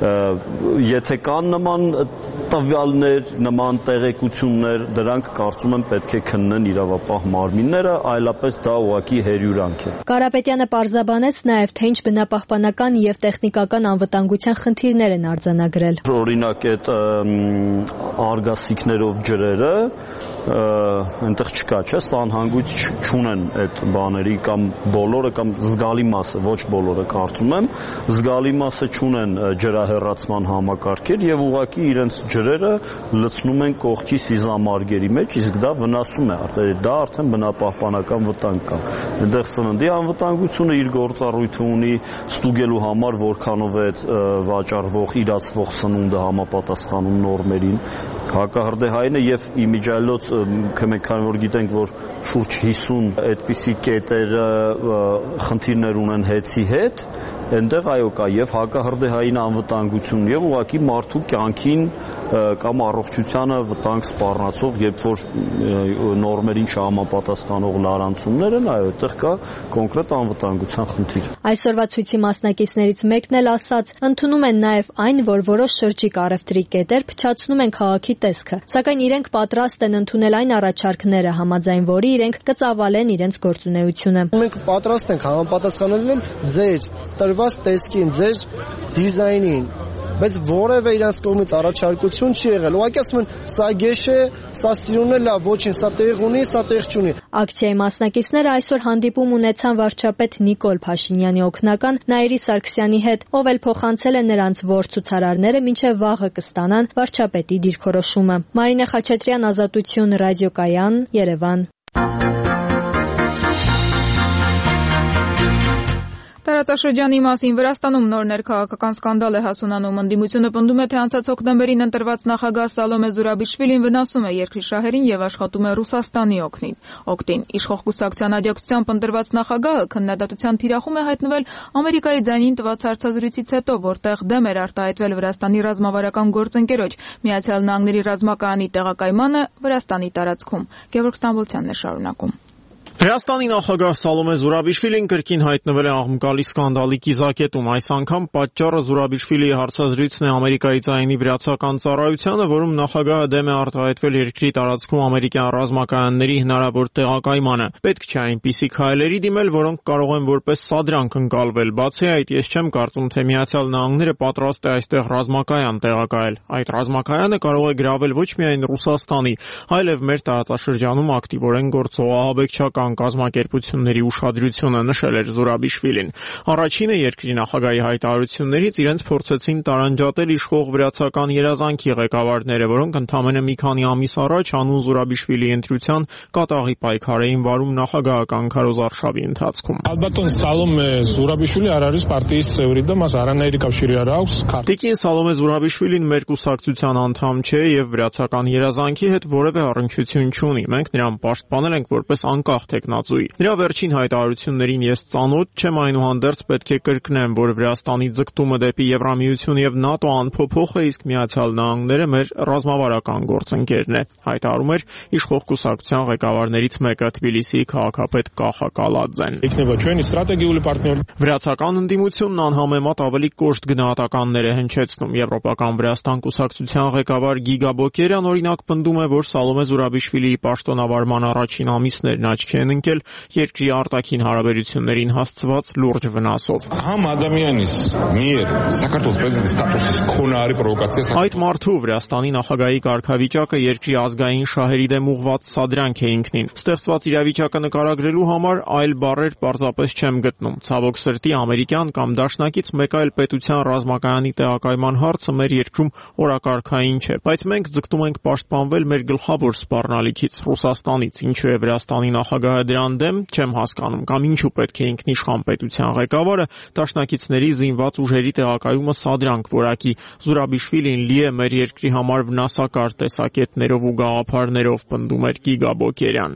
Եթե կան նման տվյալներ, նման տեղեկություններ, դրանք կարծում եմ պետք է քննեն իրավապահ մարմինները, այլապես դա ուղղակի հերյուրանք է։ Կարապետյանը պարզաբանեց նաև, թե ինչ բնապահպանական եւ տեխնիկական անվտանգության խնդիրներ են արձանագրել։ Օրինակ այդ արգասիքներով ջրերը այնտեղ չկա, չէ՞, սանհանգույց չունեն այդ բաների կամ բոլորը կամ զգալի մասը, ոչ բոլորը կարծում եմ, զգալի մասը չունեն ջրահեռացման համակարգեր եւ ուղղակի իրենց ջրերը լցնում են կողքի սիզամարգերի մեջ, իսկ դա վնասում է, դա արդեն բնապահպանական վտանգ կա։ Այնտեղ ծննդի անվտանգությունը իր գործառույթը ունի ստուգելու համար, որքանով է վաճառվող, իրացվող սնունդը համապատասխանում նորմերին, հակահրդեհային է եւ իմիջիայլոց մենք քանի որ գիտենք, որ շուրջ հիսուն այդպիսի կետերը խնդիրներ ունեն հեծի հետ, այնտեղ այո կա եւ հակահրդեհային անվտանգություն եւ ուղղակի մարդու կյանքին կամ առողջությանը վտանգ սպառնացող, երբ որ նորմերին չհամապատասխանող լարանցումներ են, այո, այդտեղ կա կոնկրետ անվտանգության խնդիր։ Այսօրվա ցույցի մասնակիցներից մեկն էլ ասաց, ընդունում են նաև այն, որ որոշ շրջիկ առևտրի կետեր փչացնում են քաղաքի տեսքը, սակայն իրենք պատրաստ են ընդունել այն առաջարկները, համաձայն որի իրենք կծավալեն իրենց գործունեությունը։ Մենք պատրաստ ենք համապատասխանել ձեր տրված տեսքին, ձեր դիզայնին, բայց որևէ իրանց կողմից առաջարկություն չի եղել։ Ուղղակի ասում են, սա գեշ է, սա սիրուն է, լավ, ոչինչ, սա տեղ ունի, սա տեղ չունի։ Ակցիայի մասնակիցները այսօր հանդիպում ունեցան վարչապետ Նիկոլ Փաշինյանի օգնական Նաիրի Սարգսյանի հետ, ով էլ փոխանցել է նրանց, որ ցուցարարները մինչև վաղը կստանան վարչապետի դիրքորոշումը։ Մարինե Խաչատրյան, Ազատություն, Ռադիոկայան, Երևան։ Տարածաշրջանի մասին Վրաստանում նոր ներքաղաքական սկանդալ է հասունանում։ Ընդդիմությունը պնդում է, թե անցած հոկտեմբերին ընտրված նախագահ Սալոմե Զուրաբիշվիլին վնասում է երկրի շահերին եւ աշխատում է Ռուսաստանի օգտին։ Իշխող կուսակցության աջակցությամբ ընտրված նախագահը քննադատության թիրախում է հայտնվել Ամերիկայի ձայնին տված հարցազրույցից հետո, որտեղ դեմ էր արտահայտվել Վրաստանի ռազմավարական գործընկերոջ Միացյալ Նահանգների ռազմակայանի տեղակայմանը Վրաստանի տարածքում։ Գևորգ Ստամբոլցյանն է շարունակում։ Վրաստանի նախագահ Սալոմե Զուրաբիշվիլին կրկին հայտնվել է աղմկալի սկանդալի կիզակետում։ Այս անգամ պատճառը Զուրաբիշվիլիի հարցազրույցն է Ամերիկայի ձայնի վրացական ծառայությանը, որում նախագահը դեմ է արտահայտվել երկրի տարածքում ամերիկյան ռազմակայանների հնարավոր տեղակայմանը։ Պետք չէ այնպիսի քայլերի դիմել, որոնք կարող են որպես սադրանք ընկալվել։ Բացի այդ, ես չեմ կարծում, թե Միացյալ Նահանգները պատրաստ է այստեղ ռազմակայան տեղակայել։ Այդ ռազմակայանը կարող է գրավել ոչ միայն Ռուսաստանի, այլև մեր տարածաշրջանում ակտիվորեն գործող ահաբեկչական կազմակերպությունների ուշադրությունը, նշել էր Զուրաբիշվիլին։ Առաջինը երկրի նախագահի հայտարարություններից իրենց փորձեցին տարանջատել իշխող վրացական երազանքի ղեկավարները, որոնք ընդամենը մի քանի ամիս առաջ անուն Զուրաբիշվիլիի ընտրության կատաղի պայքար էին վարում նախագահական քարոզարշավի ընթացքում։ Ալբատոն Սալոմե Զուրաբիշվիլի արարից պարտիից ծևրի դեմ ասարանների կապշիրի արաուս։ Տիկին Սալոմե Զուրաբիշվիլին մեր կուսակցության անդամ չէ եւ վրացական երազանքի հետ որևէ առնչություն չունի։ Մենք նրան պաշտպանել ենք որպես անկախ տեխնացուի։ Նրա վերջին հայտարարություններին ես ծանոթ չեմ, այնուհանդերձ պետք է կրկնեմ, որ Վրաստանի ձգտումը դեպի Եվրամիություն եւ ՆԱՏՕ անփոփոխ է, իսկ Միացյալ Նահանգները մեր ռազմավարական գործընկերն է, հայտարարում էր իշխող կուսակցության ղեկավարներից մեկը Թբիլիսիի քաղաքապետ Կախա Կալաձեն։ Վրացական ընդդիմությունն անհամեմատ ավելի կոշտ գնահատականներ է հնչեցնում։ Եվրոպական Վրաստան կուսակցության ղեկավար Գիգա Բոկերյան օրինակ պնդում է, որ Սալոմե Զուրաբիշվիլիի պաշտոնավարման առաջին ամիսներն աչքի են ընկել երկրի արտաքին հարաբերություններին հասցված լուրջ վնասով։ Այդ մարդու Վրաստանի նախագահի կարգավիճակը երկրի ազգային շահերի դեմ ուղղված սադրանք է ինքնին։ Ստեղծված իրավիճակը նկարագրելու համար այլ բառեր պարզապես չեմ գտնում։ Ցավոք սրտի ամերիկյան կամ դաշնակից մեկ այլ պետության ռազմակայանի տեղակայման հարցը մեր երկրում օրակարգային չէ, բայց մենք ձգտում ենք պաշտպանվել մեր գլխավոր սպառնալիքից Ռուսաստանից, ինչու է Վրաստանի նախագահը դրան դեմ, չեմ հասկանում, կամ ինչու պետք է ինքնիշխան պետության ղեկավարը դաշնակիցների զինված ուժերի տեղակայումը սադրանք որակի։ Զուրաբիշվիլին լի է մեր երկրի համար վնասակար տեսակետներով ու գաղափարներով, պնդում էր Գիգա Բոկերյան։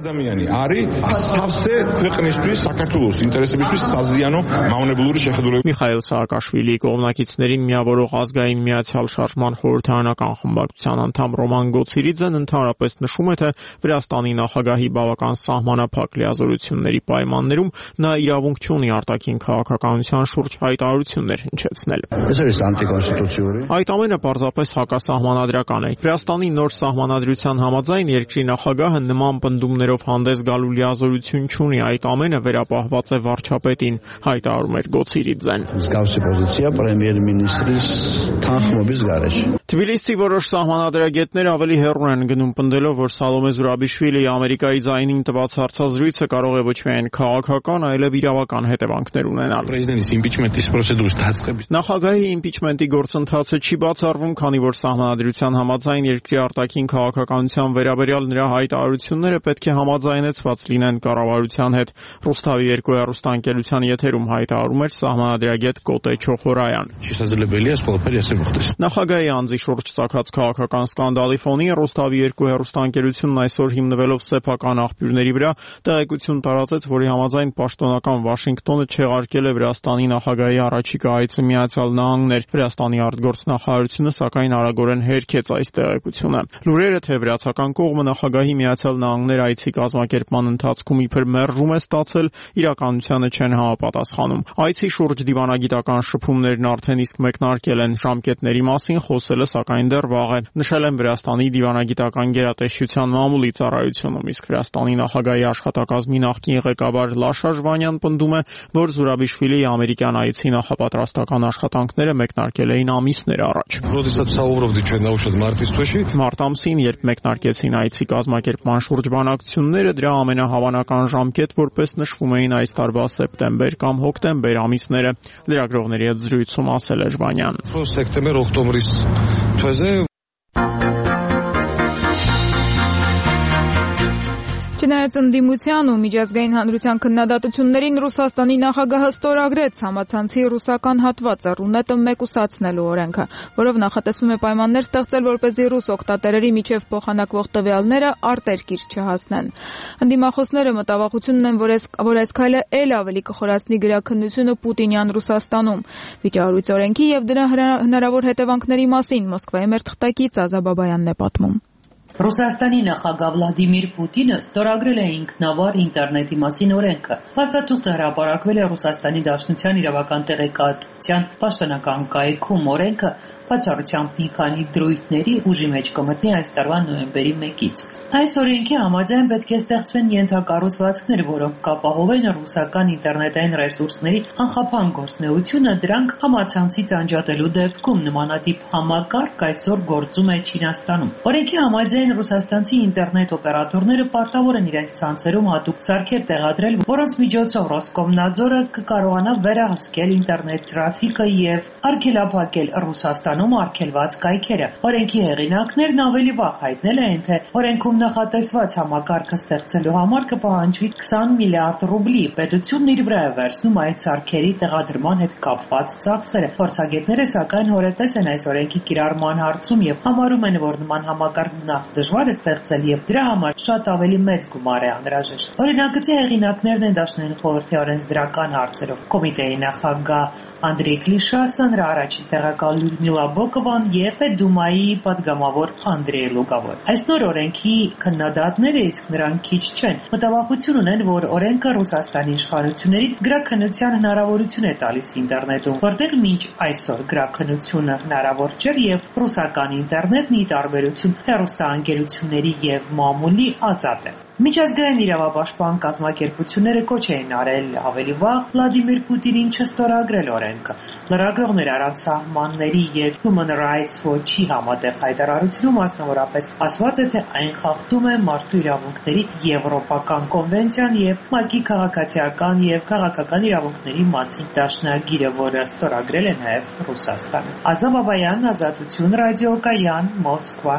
Միխայել Սաակաշվիլիի կողմնակիցներին միավորող ազգային միացյալ շարժման խորհրդարանական խմբակցության անդամ Ռոման Գոցիրիձեն ընդհանրապես նշում է, թե Վրաստանի նախագահի բավական սահմանափակ լիազորությունների պայմաններում նա իրավունք չունի արտաքին քաղաքականության շուրջ հայտարարություններ հնչեցնել։ Այդ ամենը պարզապես հակասահմանադրական է։ Վրաստանի նոր սահմանադրության համաձայն երկրի նախագահը նման պնդումներով հանդես գալու լիազորություն չունի, այդ ամենը վերապահված է վարչապետին, հայտարարում էր Գոցիրիձեն։ Թբիլիսի որոշ սահմանադրագետներ ավելի հեռուն են գնում, պնդելով, որ Սալոմե Զուրաբիշվիլիի Ամերիկայի ձայնին տված հարցազրույցը կարող է ոչ միայն քաղաքական, այլև իրավական հետևանքներ ունենալ։ Նախագահի իմպիչմենտի գործընթացը չի բացառվում, քանի որ սահմանադրության համաձայն երկրի արտաքին քաղաքականության վերաբերյալ նրա հայտարարությունները պետք է համաձայնեցված լինեն կառավարության հետ։ Ռուստավի երկու հեռուստաընկերության եթերում հայտարարում էր սահմանադրագետ Կոտե Չոխորայան։ Նախագահի անձի շուրջ ծագած քաղաքական սկանդալի ֆոնին Ռուստավի երկու հեռուստաընկերությունն այսօր հիմնվելով սեփական աղբյուրների վրա վրա տեղեկություն տարածեց, որի համաձայն պաշտոնական Վաշինգտոնը չեղարկել է Վրաստանի նախագահի առաջիկա այցը Միացյալ Նահանգներ։ Վրաստանի արտգործնախարարությունը սակայն արագորեն հերքեց այս տեղեկությունը։ Լուրերը, թե վրացական կողմը նախագահի Միացյալ Նահանգներ այցի կազմակերպման ընթացքում իբր մերժում է ստացել, իրականությանը չեն համապատասխանում։ Այցի շուրջ դիվանագիտական շփումներն արդեն իսկ մեկնարկել են, ժամկետների մասին խոսելը սակայն դեռ վաղ է, նշել են Վրաստանի դիվանագիտական գերատեսչության մամուլի ծառայությունում, իսկ Վրաստանի նախագահի աշխատակազմի նախկին ղեկավար Լաշա Ժվանյան պնդում է, որ Զուրաբիշվիլիի ամերիկյան այցի նախապատրաստական աշխատանքները մեկնարկել էին ամիսներ առաջ։ Մարտ ամսին, երբ մեկնարկեցին այցի կազմակերպման շուրջ բանակցությունները, դրա ամենահավանական ժամկետ որպես նշվում էին այս տարվա սեպտեմբեր կամ հոկտեմբեր ամիսները, լրագրողների հետ զրույցում ասել է Ժվանյան։ Օկտոբրից թեզե Չնայած ընդդիմության ու միջազգային հանրության քննադատություններին Ռուսաստանի նախագահը ստորագրեց համացանցի ռուսական հատվածը Ռունետը մեկուսացնելու օրենքը, որով նախատեսվում է պայմաններ ստեղծել, որպեսզի ռուս օգտատերերի միջև փոխանակվող տվյալները արտերկիր չհասնեն։ Ընդդիմախոսները մտավախություն ունեն, որ այս քայլը ել ավելի կխորացնի գրաքննությունը Պուտինյան Ռուսաստանում։ Վիճահարույց օրենքի եւ դրա հնարավոր հետևանքների մասին Մոսկվայի մեր թղթակից Ազա Բաբայանն է պատմում։ Ռուսաստանի նախագահ Վլադիմիր Պուտինը ստորագրել է ինքնավար ինտերնետի մասին օրենքը։ Փաստաթուղթը հրապարակվել է Ռուսաստանի Դաշնության իրավական տեղեկատվության պաշտոնական կայքում։ Օրենքը բացառությամբ մի քանի դրույթների ուժի մեջ կմտնի այս տարվա նոյեմբերի մեկից։ Այս օրենքի համաձայն պետք է ստեղծվեն ենթակառուցվածքներ, որոնք կապահովեն ռուսական ինտերնետային ռեսուրսների անխափան գործունեությունը, դրանք համացանցից անջատելու դեպքում նմանատիպ համակարգ այսօր գործում է Չինաստանում։ Օրենքի համաձայն ռուսաստանցի ինտերնետ օպերատորները պարտավոր են իրենց ցանցերում հատուկ սարքեր տեղադրել, որոնց միջոցով Ռոսկոմնadzորը կկարողանա վերահսկել ինտերնետ տրաֆիկը եւ արգելափակել Ռուսաստանում արգելված կայքերը։ Օրենքի հեղինակներն ավելի վաղ հայտնել են, թե օրենքում նախատեսված համակարգը ստեղծելու համար կպահանջվի քսան միլիարդ ռուբլի։ Պետությունն իր վրա է վերցնում այդ սարքերի տեղադրման հետ կապված ծախսերը։ Փորձագետները սակայն հորետես են այս օրենքի կիրառման հարցում եւ համարում են, որ նման համակարգ նախ դժվար է ստեղծել եւ դրա համար շատ ավելի մեծ գումար է անհրաժեշտ։ Օրինագծի հեղինակներն են Դաշնային խորհրդի օրենսդրական հարցերով կոմիտեի նախագահ Անդրեյ Կլիշասն, առաջին տեղակալ Լյուդմիլա Բոկովան եւ Դումայի падգամավոր Անդրեյ Լուգավոր։ Այս նոր օրենքի քննադատները իսկ նրանք քիչ չեն։ Մտավախություն ունեն, որ օրենքը Ռուսաստանի իշխանություններին գրաքննության հնարավորություն է տալիս ինտերնետում, որտեղ մինչ այսօր գրաքննությունը հնարավոր չէր եւ ռուսական ինտերնետն ի տարբերություն հեռուստաընկերությունների եւ մամուլի ազատ է։ Միջազգային իրավապաշտպան կազմակերպությունները կոչ էին արել ավելի վաղ Վլադիմիր Պուտինին չստորագրել օրենքը։ Լրագրողներ առանց սահմանների եւ Human Rights Watch-ի համատեղ հայտարարությունում մասնավորապես ասված է, թե այն խախտում է մարդու իրավունքների Եվրոպական կոնվենցիան եւ ՄԱԿ-ի քաղաքացիական եւ քաղաքական իրավունքների մասին դաշնագիրը, որը ստորագրել է նաեւ Ռուսաստանը։ Ազա Բաբայան, Ազատություն ռադիոկայան, Մոսկվա։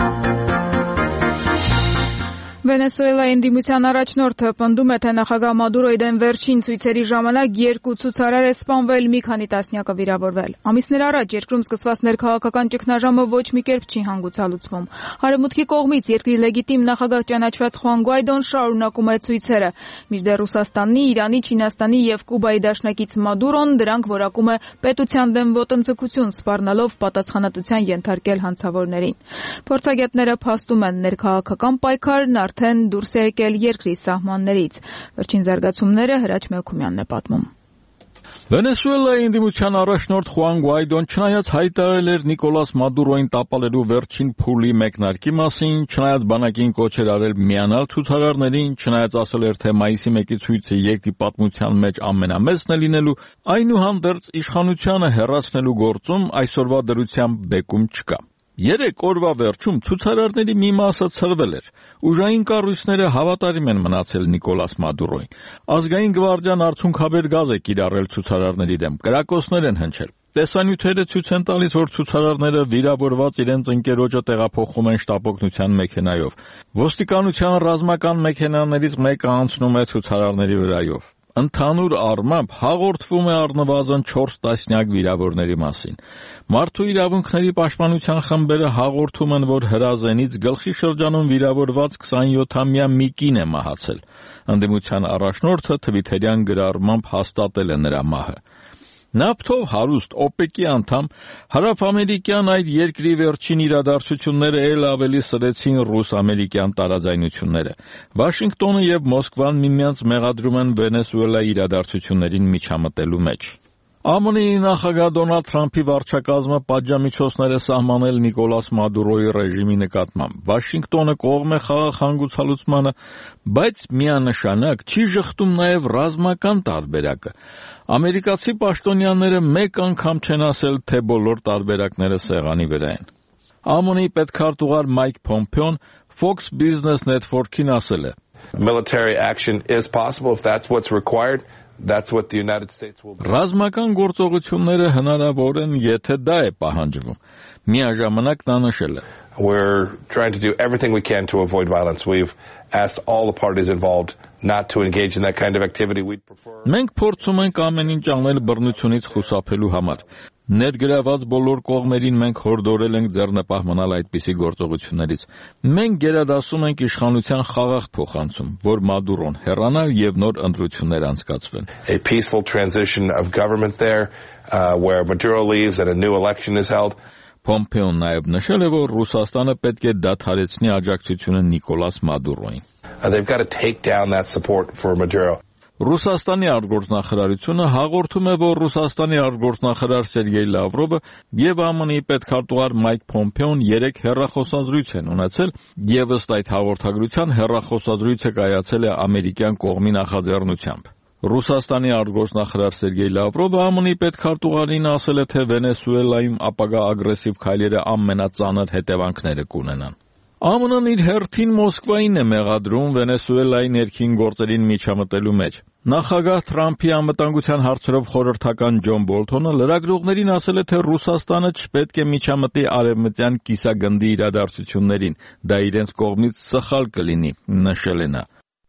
Վենեսուելայի ընդդիմության առաջնորդը պնդում է, թե նախագահ Մադուրոյի դեմ վերջին ցույցերի ժամանակ երկու ցուցարար է սպանվել, մի քանի տասնյակը վիրավորվել։ Ամիսներ առաջ երկրում սկսված ներքաղաքական ճգնաժամը ոչ մի կերպ չի հանգուցալուծվում։ Հարավմուտքի կողմից երկրի լեգիտիմ նախագահ ճանաչված Խուան Գուայդոն շարունակում է ցույցերը, մինչդեռ Ռուսաստանի, Իրանի, Չինաստանի եւ Կուբայի դաշնակից Մադուրոն դրանք որակում է պետության դեմ ոտնձգություն սպառնալով պատասխանատվության ենթարկել հանցավորներին։ Փորձագետները փաստում են, ներքաղաքական պայքարն արդեն դուրս է եկել երկրի սահմաններից։ Վերջին զարգացումները Հրաչ Մելքումյանն է պատմում։ Վենեսուելայի ընդդիմության առաջնորդ Խուան Գուայդոն չնայած հայտարարել էր Նիկոլաս Մադուրոյին տապալելու վերջին փուլի մեկնարկի մասին, չնայած բանակին կոչեր արել միանալ ցուցարարներին, չնայած ասել էր, թե մայիսի մեկի ցույցը երկրի պատմության մեջ ամենամեծն է լինելու, այնուհանդերձ իշխանությանը հեռացնելու գործում այսօրվա դրությամբ բեկում չկա։ Երեք օրվա վերջում ցուցարարների մի մասը ցրվել էր։ Ուժային կառույցները հավատարիմ են մնացել Նիկոլաս Մադուրոյին։ Ազգային գվարդիան արդյունքաբեր գազ է կիրառել ցուցարարների դեմ, կրակոցներ են հնչել։ Տեսանյութերը ցույց են տալիս, որ ցուցարարները վիրավորված իրենց ընկերոջը տեղափոխում են շտապօգնության մեքենայով։ Ոստիկանության ռազմական մեքենաներից մեկը անցնում է ցուցարարների վրայով։ Ընդհանուր առմամբ հաղորդվում է առնվազն չորս տասնյակ վիրավորների մասին։ Մարդու իրավունքների պաշտպանության խմբերը հաղորդում են, որ հրազենից գլխի շրջանում վիրավորված քսանյոթամյա մի կին է մահացել։ Ընդդիմության առաջնորդը Թվիթերյան գրառմամբ հաստատել է նրա մահը։ Նավթով հարուստ օպեկի անդամ հարավամերիկյան այդ երկրի վերջին իրադարձությունները էլ ավելի սրեցին ռուս-ամերիկյան տարաձայնությունները։ Վաշինգտոնը եւ Մոսկվան միմյանց մեղադրում են Վենեսուելայի իրադարձություններին միջամտելու մեջ։ ԱՄՆ-ի նախագահ Դոնալդ Թրամփի վարչակազմը պատժամիջոցներ է սահմանել Նիկոլաս Մադուրոյի ռեժիմի նկատմամբ։ Վաշինգտոնը կողմ է խաղաղ հանգուցալուծմանը, բայց միանշանակ չի ժխտում նաև ռազմական տարբերակը։ Ամերիկացի պաշտոնյաները մեկ անգամ չեն ասել, թե բոլոր տարբերակները սեղանի վրա են։ ԱՄՆ-ի պետքարտուղար Մայք Փոմփեոն Fox Business Network-ին ասել է. Military action is possible if that's what's required. That's what the United States will do. Ռազմական գործողությունները հնարավոր են, եթե դա է պահանջվում։ Միաժամանակ նա նշել է. We're trying to do everything we can to avoid violence. We've asked all the parties involved not to engage in that kind of activity. We'd prefer. Մենք փորձում ենք ամեն ինչ անել բռնությունից խուսափելու համար։ Ներգրաված բոլոր կողմերին մենք հորդորել ենք ձեռնպահ մնալ այդպիսի գործողություններից։ Մենք գերադասում ենք իշխանության խաղաղ փոխանցում, որ Մադուրոն հեռանա եւ նոր ընտրություններ անցկացվեն։ A peaceful transition of government there, uh, where Maduro leaves and a new election is held. Փոմփեոն նաև նշել է, որ Ռուսաստանը պետք է դադարեցնի աջակցությունը Նիկոլաս Մադուրոյին։ Uh, they've got to take down that support for Maduro. Ռուսաստանի արտգործնախարարությունը հաղորդում է, որ Ռուսաստանի արտգործնախարար Սերգեյ Լավրովը եւ ԱՄՆ-ի պետքարտուղար Մայք Փոմփեոն երեք հեռախոսազրույց են ունեցել, եւ ըստ այդ հաղորդագրության հեռախոսազրույցը կայացել է ամերիկյան կողմի նախաձեռնությամբ։ Ռուսաստանի արտգործնախարար Սերգեյ Լավրովը ԱՄՆ-ի պետքարտուղարին ասել է, թե Վենեսուելայում ապագա ագրեսիվ քայլերը ամենածանր հետևանքները կունենան։ ԱՄՆ-ն իր հերթին Մոսկվային է մեղադրում Վենեսուելայի ներքին գործերին միջամտելու մեջ։ Նախագահ Թրամփի անվտանգության հարցերով խորհրդական Ջոն Բոլթոնը լրագրողներին ասել է, թե Ռուսաստանը չպետք է միջամտի արևմտյան կիսագնդի իրադարձություններին, դա իրենց կողմից սխալ կլինի, նշել է նա։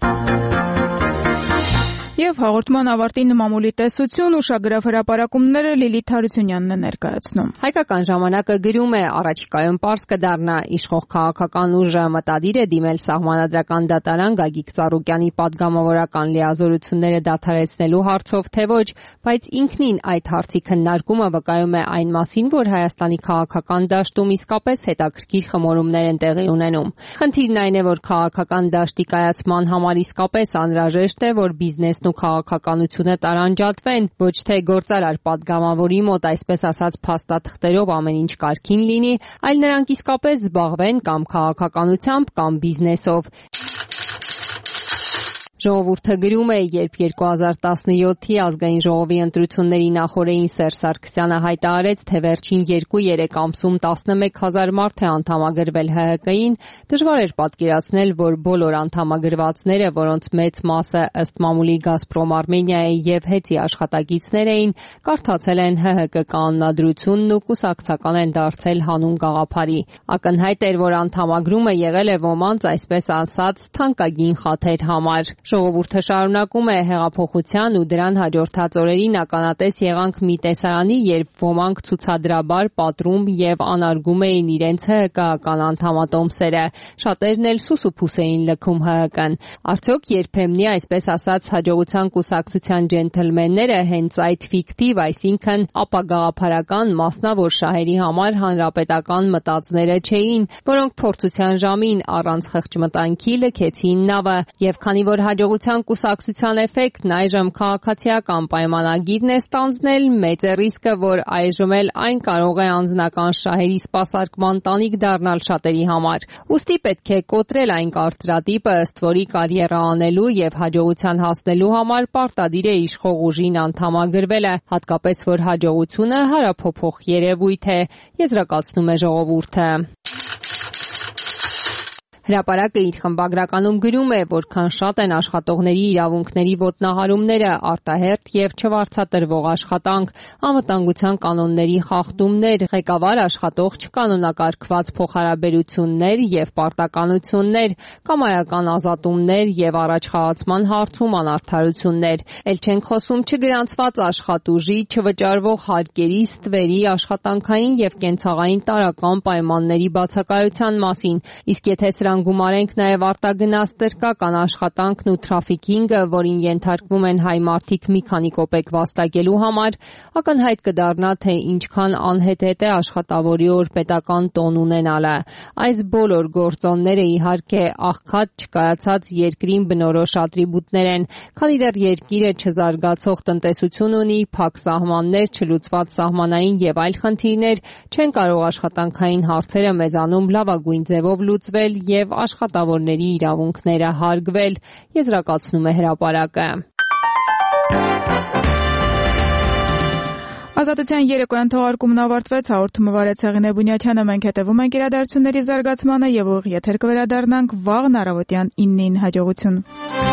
Եվ հաղորդման ավարտին մամուլի տեսություն ուշագրավ հրապարակումները Լիլիթ Հարությունյանն է ներկայացնում։ Հայկական ժամանակը գրում է առաջիկայում պարզ կդառնա իշխող քաղաքական ուժը մտադիր է դիմել սահմանադրական դատարան Գագիկ Ծառուկյանի падգամավորական լիազորությունները դադարեցնելու հարցով, թե ոչ, բայց ինքնին այդ հարցի քննարկումը վկայում է այն մասին, որ Հայաստանի քաղաքական դաշտում իսկապես հետաքրքիր խմորումներ են տեղի ունենում։ Խնդիրն այն է, որ քաղաքական դաշտի կայացման համար իսկապես անհրաժեշտ է, որ բիզնեսն ու քաղաքականությունը տարանջատվեն, ոչ թե գործարար падգամավորի մոտ այսպես ասած փաստաթղթերով ամեն ինչ կարգին լինի, այլ նրանք իսկապես զբաղվեն կամ քաղաքականությամբ, կամ բիզնեսով։ Ժողովուրդը գրում է, երբ երկու հազար տասնյոթի ազգային ժողովի ընտրությունների նախօրեին Սերժ Սարգսյանը հայտարարեց, թե վերջին երկու-երեք ամսում տասնմեկ հազար մարդ է անդամագրվել Հ Հ Կ-ին, դժվար էր պատկերացնել, որ բոլոր անդամագրվածները, որոնց մեծ մասը ըստ մամուլի Գազպրոմ Արմենիայի եւ ՀԵՑ-ի աշխատակիցներ էին, կարդացել են Հ Հ Կ կանոնադրությունն ու կուսակցական են դարձել հանուն գաղափարի։ Ակնհայտ էր, որ անդամագրումը եղել է ոմանց այսպես ասած թանկագին խաթեր համար։ Ժողովուրդը շարունակում է հեղափոխության ու դրան հաջորդած օրերին ականատես եղանք մի տեսարանի, երբ ոմանք ցուցադրաբար պատռում եւ անարգում էին իրենց Հ Հ Կ-ական անդամատոմսերը, շատերն էլ սուսուփուս էին լքում Հ Հ Կ-ն։ Արդյոք երբեմնի այսպես ասած հաջողության կուսակցության ջենթլմենները հենց այդ ֆիկտիվ, այսինքն ապագաղափարական մասնավոր շահերի համար հանրապետական մտածները չէին, որոնք փորձության ժամին առանց խղճմտանքի լքեցին նավը, եւ քանի որ հաջողության կուսակցության էֆեկտն այժմ քաղաքացիական պայմանագիրն է ստանձնել, մեծ է ռիսկը, որ այժմ էլ այն կարող է անձնական շահերի սպասարկման տանիք դառնալ շատերի համար։ Ուստի պետք է կոտրել այն կարծրատիպը, ըստ որի կարիերա անելու եւ հաջողության հասնելու համար պարտադիր է իշխող ուժին անդամագրվելը, հատկապես որ հաջողությունը հարափոփող երևույթ է, եզրակացնում է ժողովուրդը։ Հրապարակը իր խմբագրականում գրում է, որքան շատ են աշխատողների իրավունքների ոտնահարումները, արտահերթ եւ չվարձատրվող աշխատանք, անվտանգության կանոնների խախտումներ, ղեկավար աշխատող չկանոնակարգված փոխհարաբերություններ եւ պարտականություններ, կամայական ազատումներ եւ առաջխաղացման հարցում անարդարություններ։ Էլ չենք խոսում չգրանցված աշխատուժի, չվճարվող հարկերի, ստվերի, աշխատանքային եւ կենցաղային տարրական պայմանների բացակայության մասին, իսկ եթե սրանք գումարենք նաև արտագնաց տրկական աշխատանքն ու թրաֆիքինգը, որին ենթարկվում են հայ մարդիկ մի քանի կոպեկ վաստակելու համար, ակնհայտ կդառնա, թե ինչքան անհետետ է աշխատավորի օր պետական տոն ունենալը։ Այս բոլոր գործոնները իհարկե աղքատ չկայացած երկրին բնորոշ ատրիբուտներ են, քանի դեռ երկիրը չզարգացող տնտեսություն ունի, փակ սահմաններ, չլուծված սահմանային եւ այլ խնդիրներ, չեն կարող աշխատանքային հարցերը մեզանում լավագույն ձևով լուծվել եւ աշխատավորների իրավունքները հարգվել, եզրակացնում է հրապարակը։ Ազատության երեկոյան թողարկումն ավարտվեց, հաղորդումը վարեց Հեղինե Բունյաթյանը, մենք հետևում ենք իրադարձությունների զարգացմանը եւ ուղիղ եթեր կվերադառնանք վաղ առավոտյան իննին։ Հաջողություն։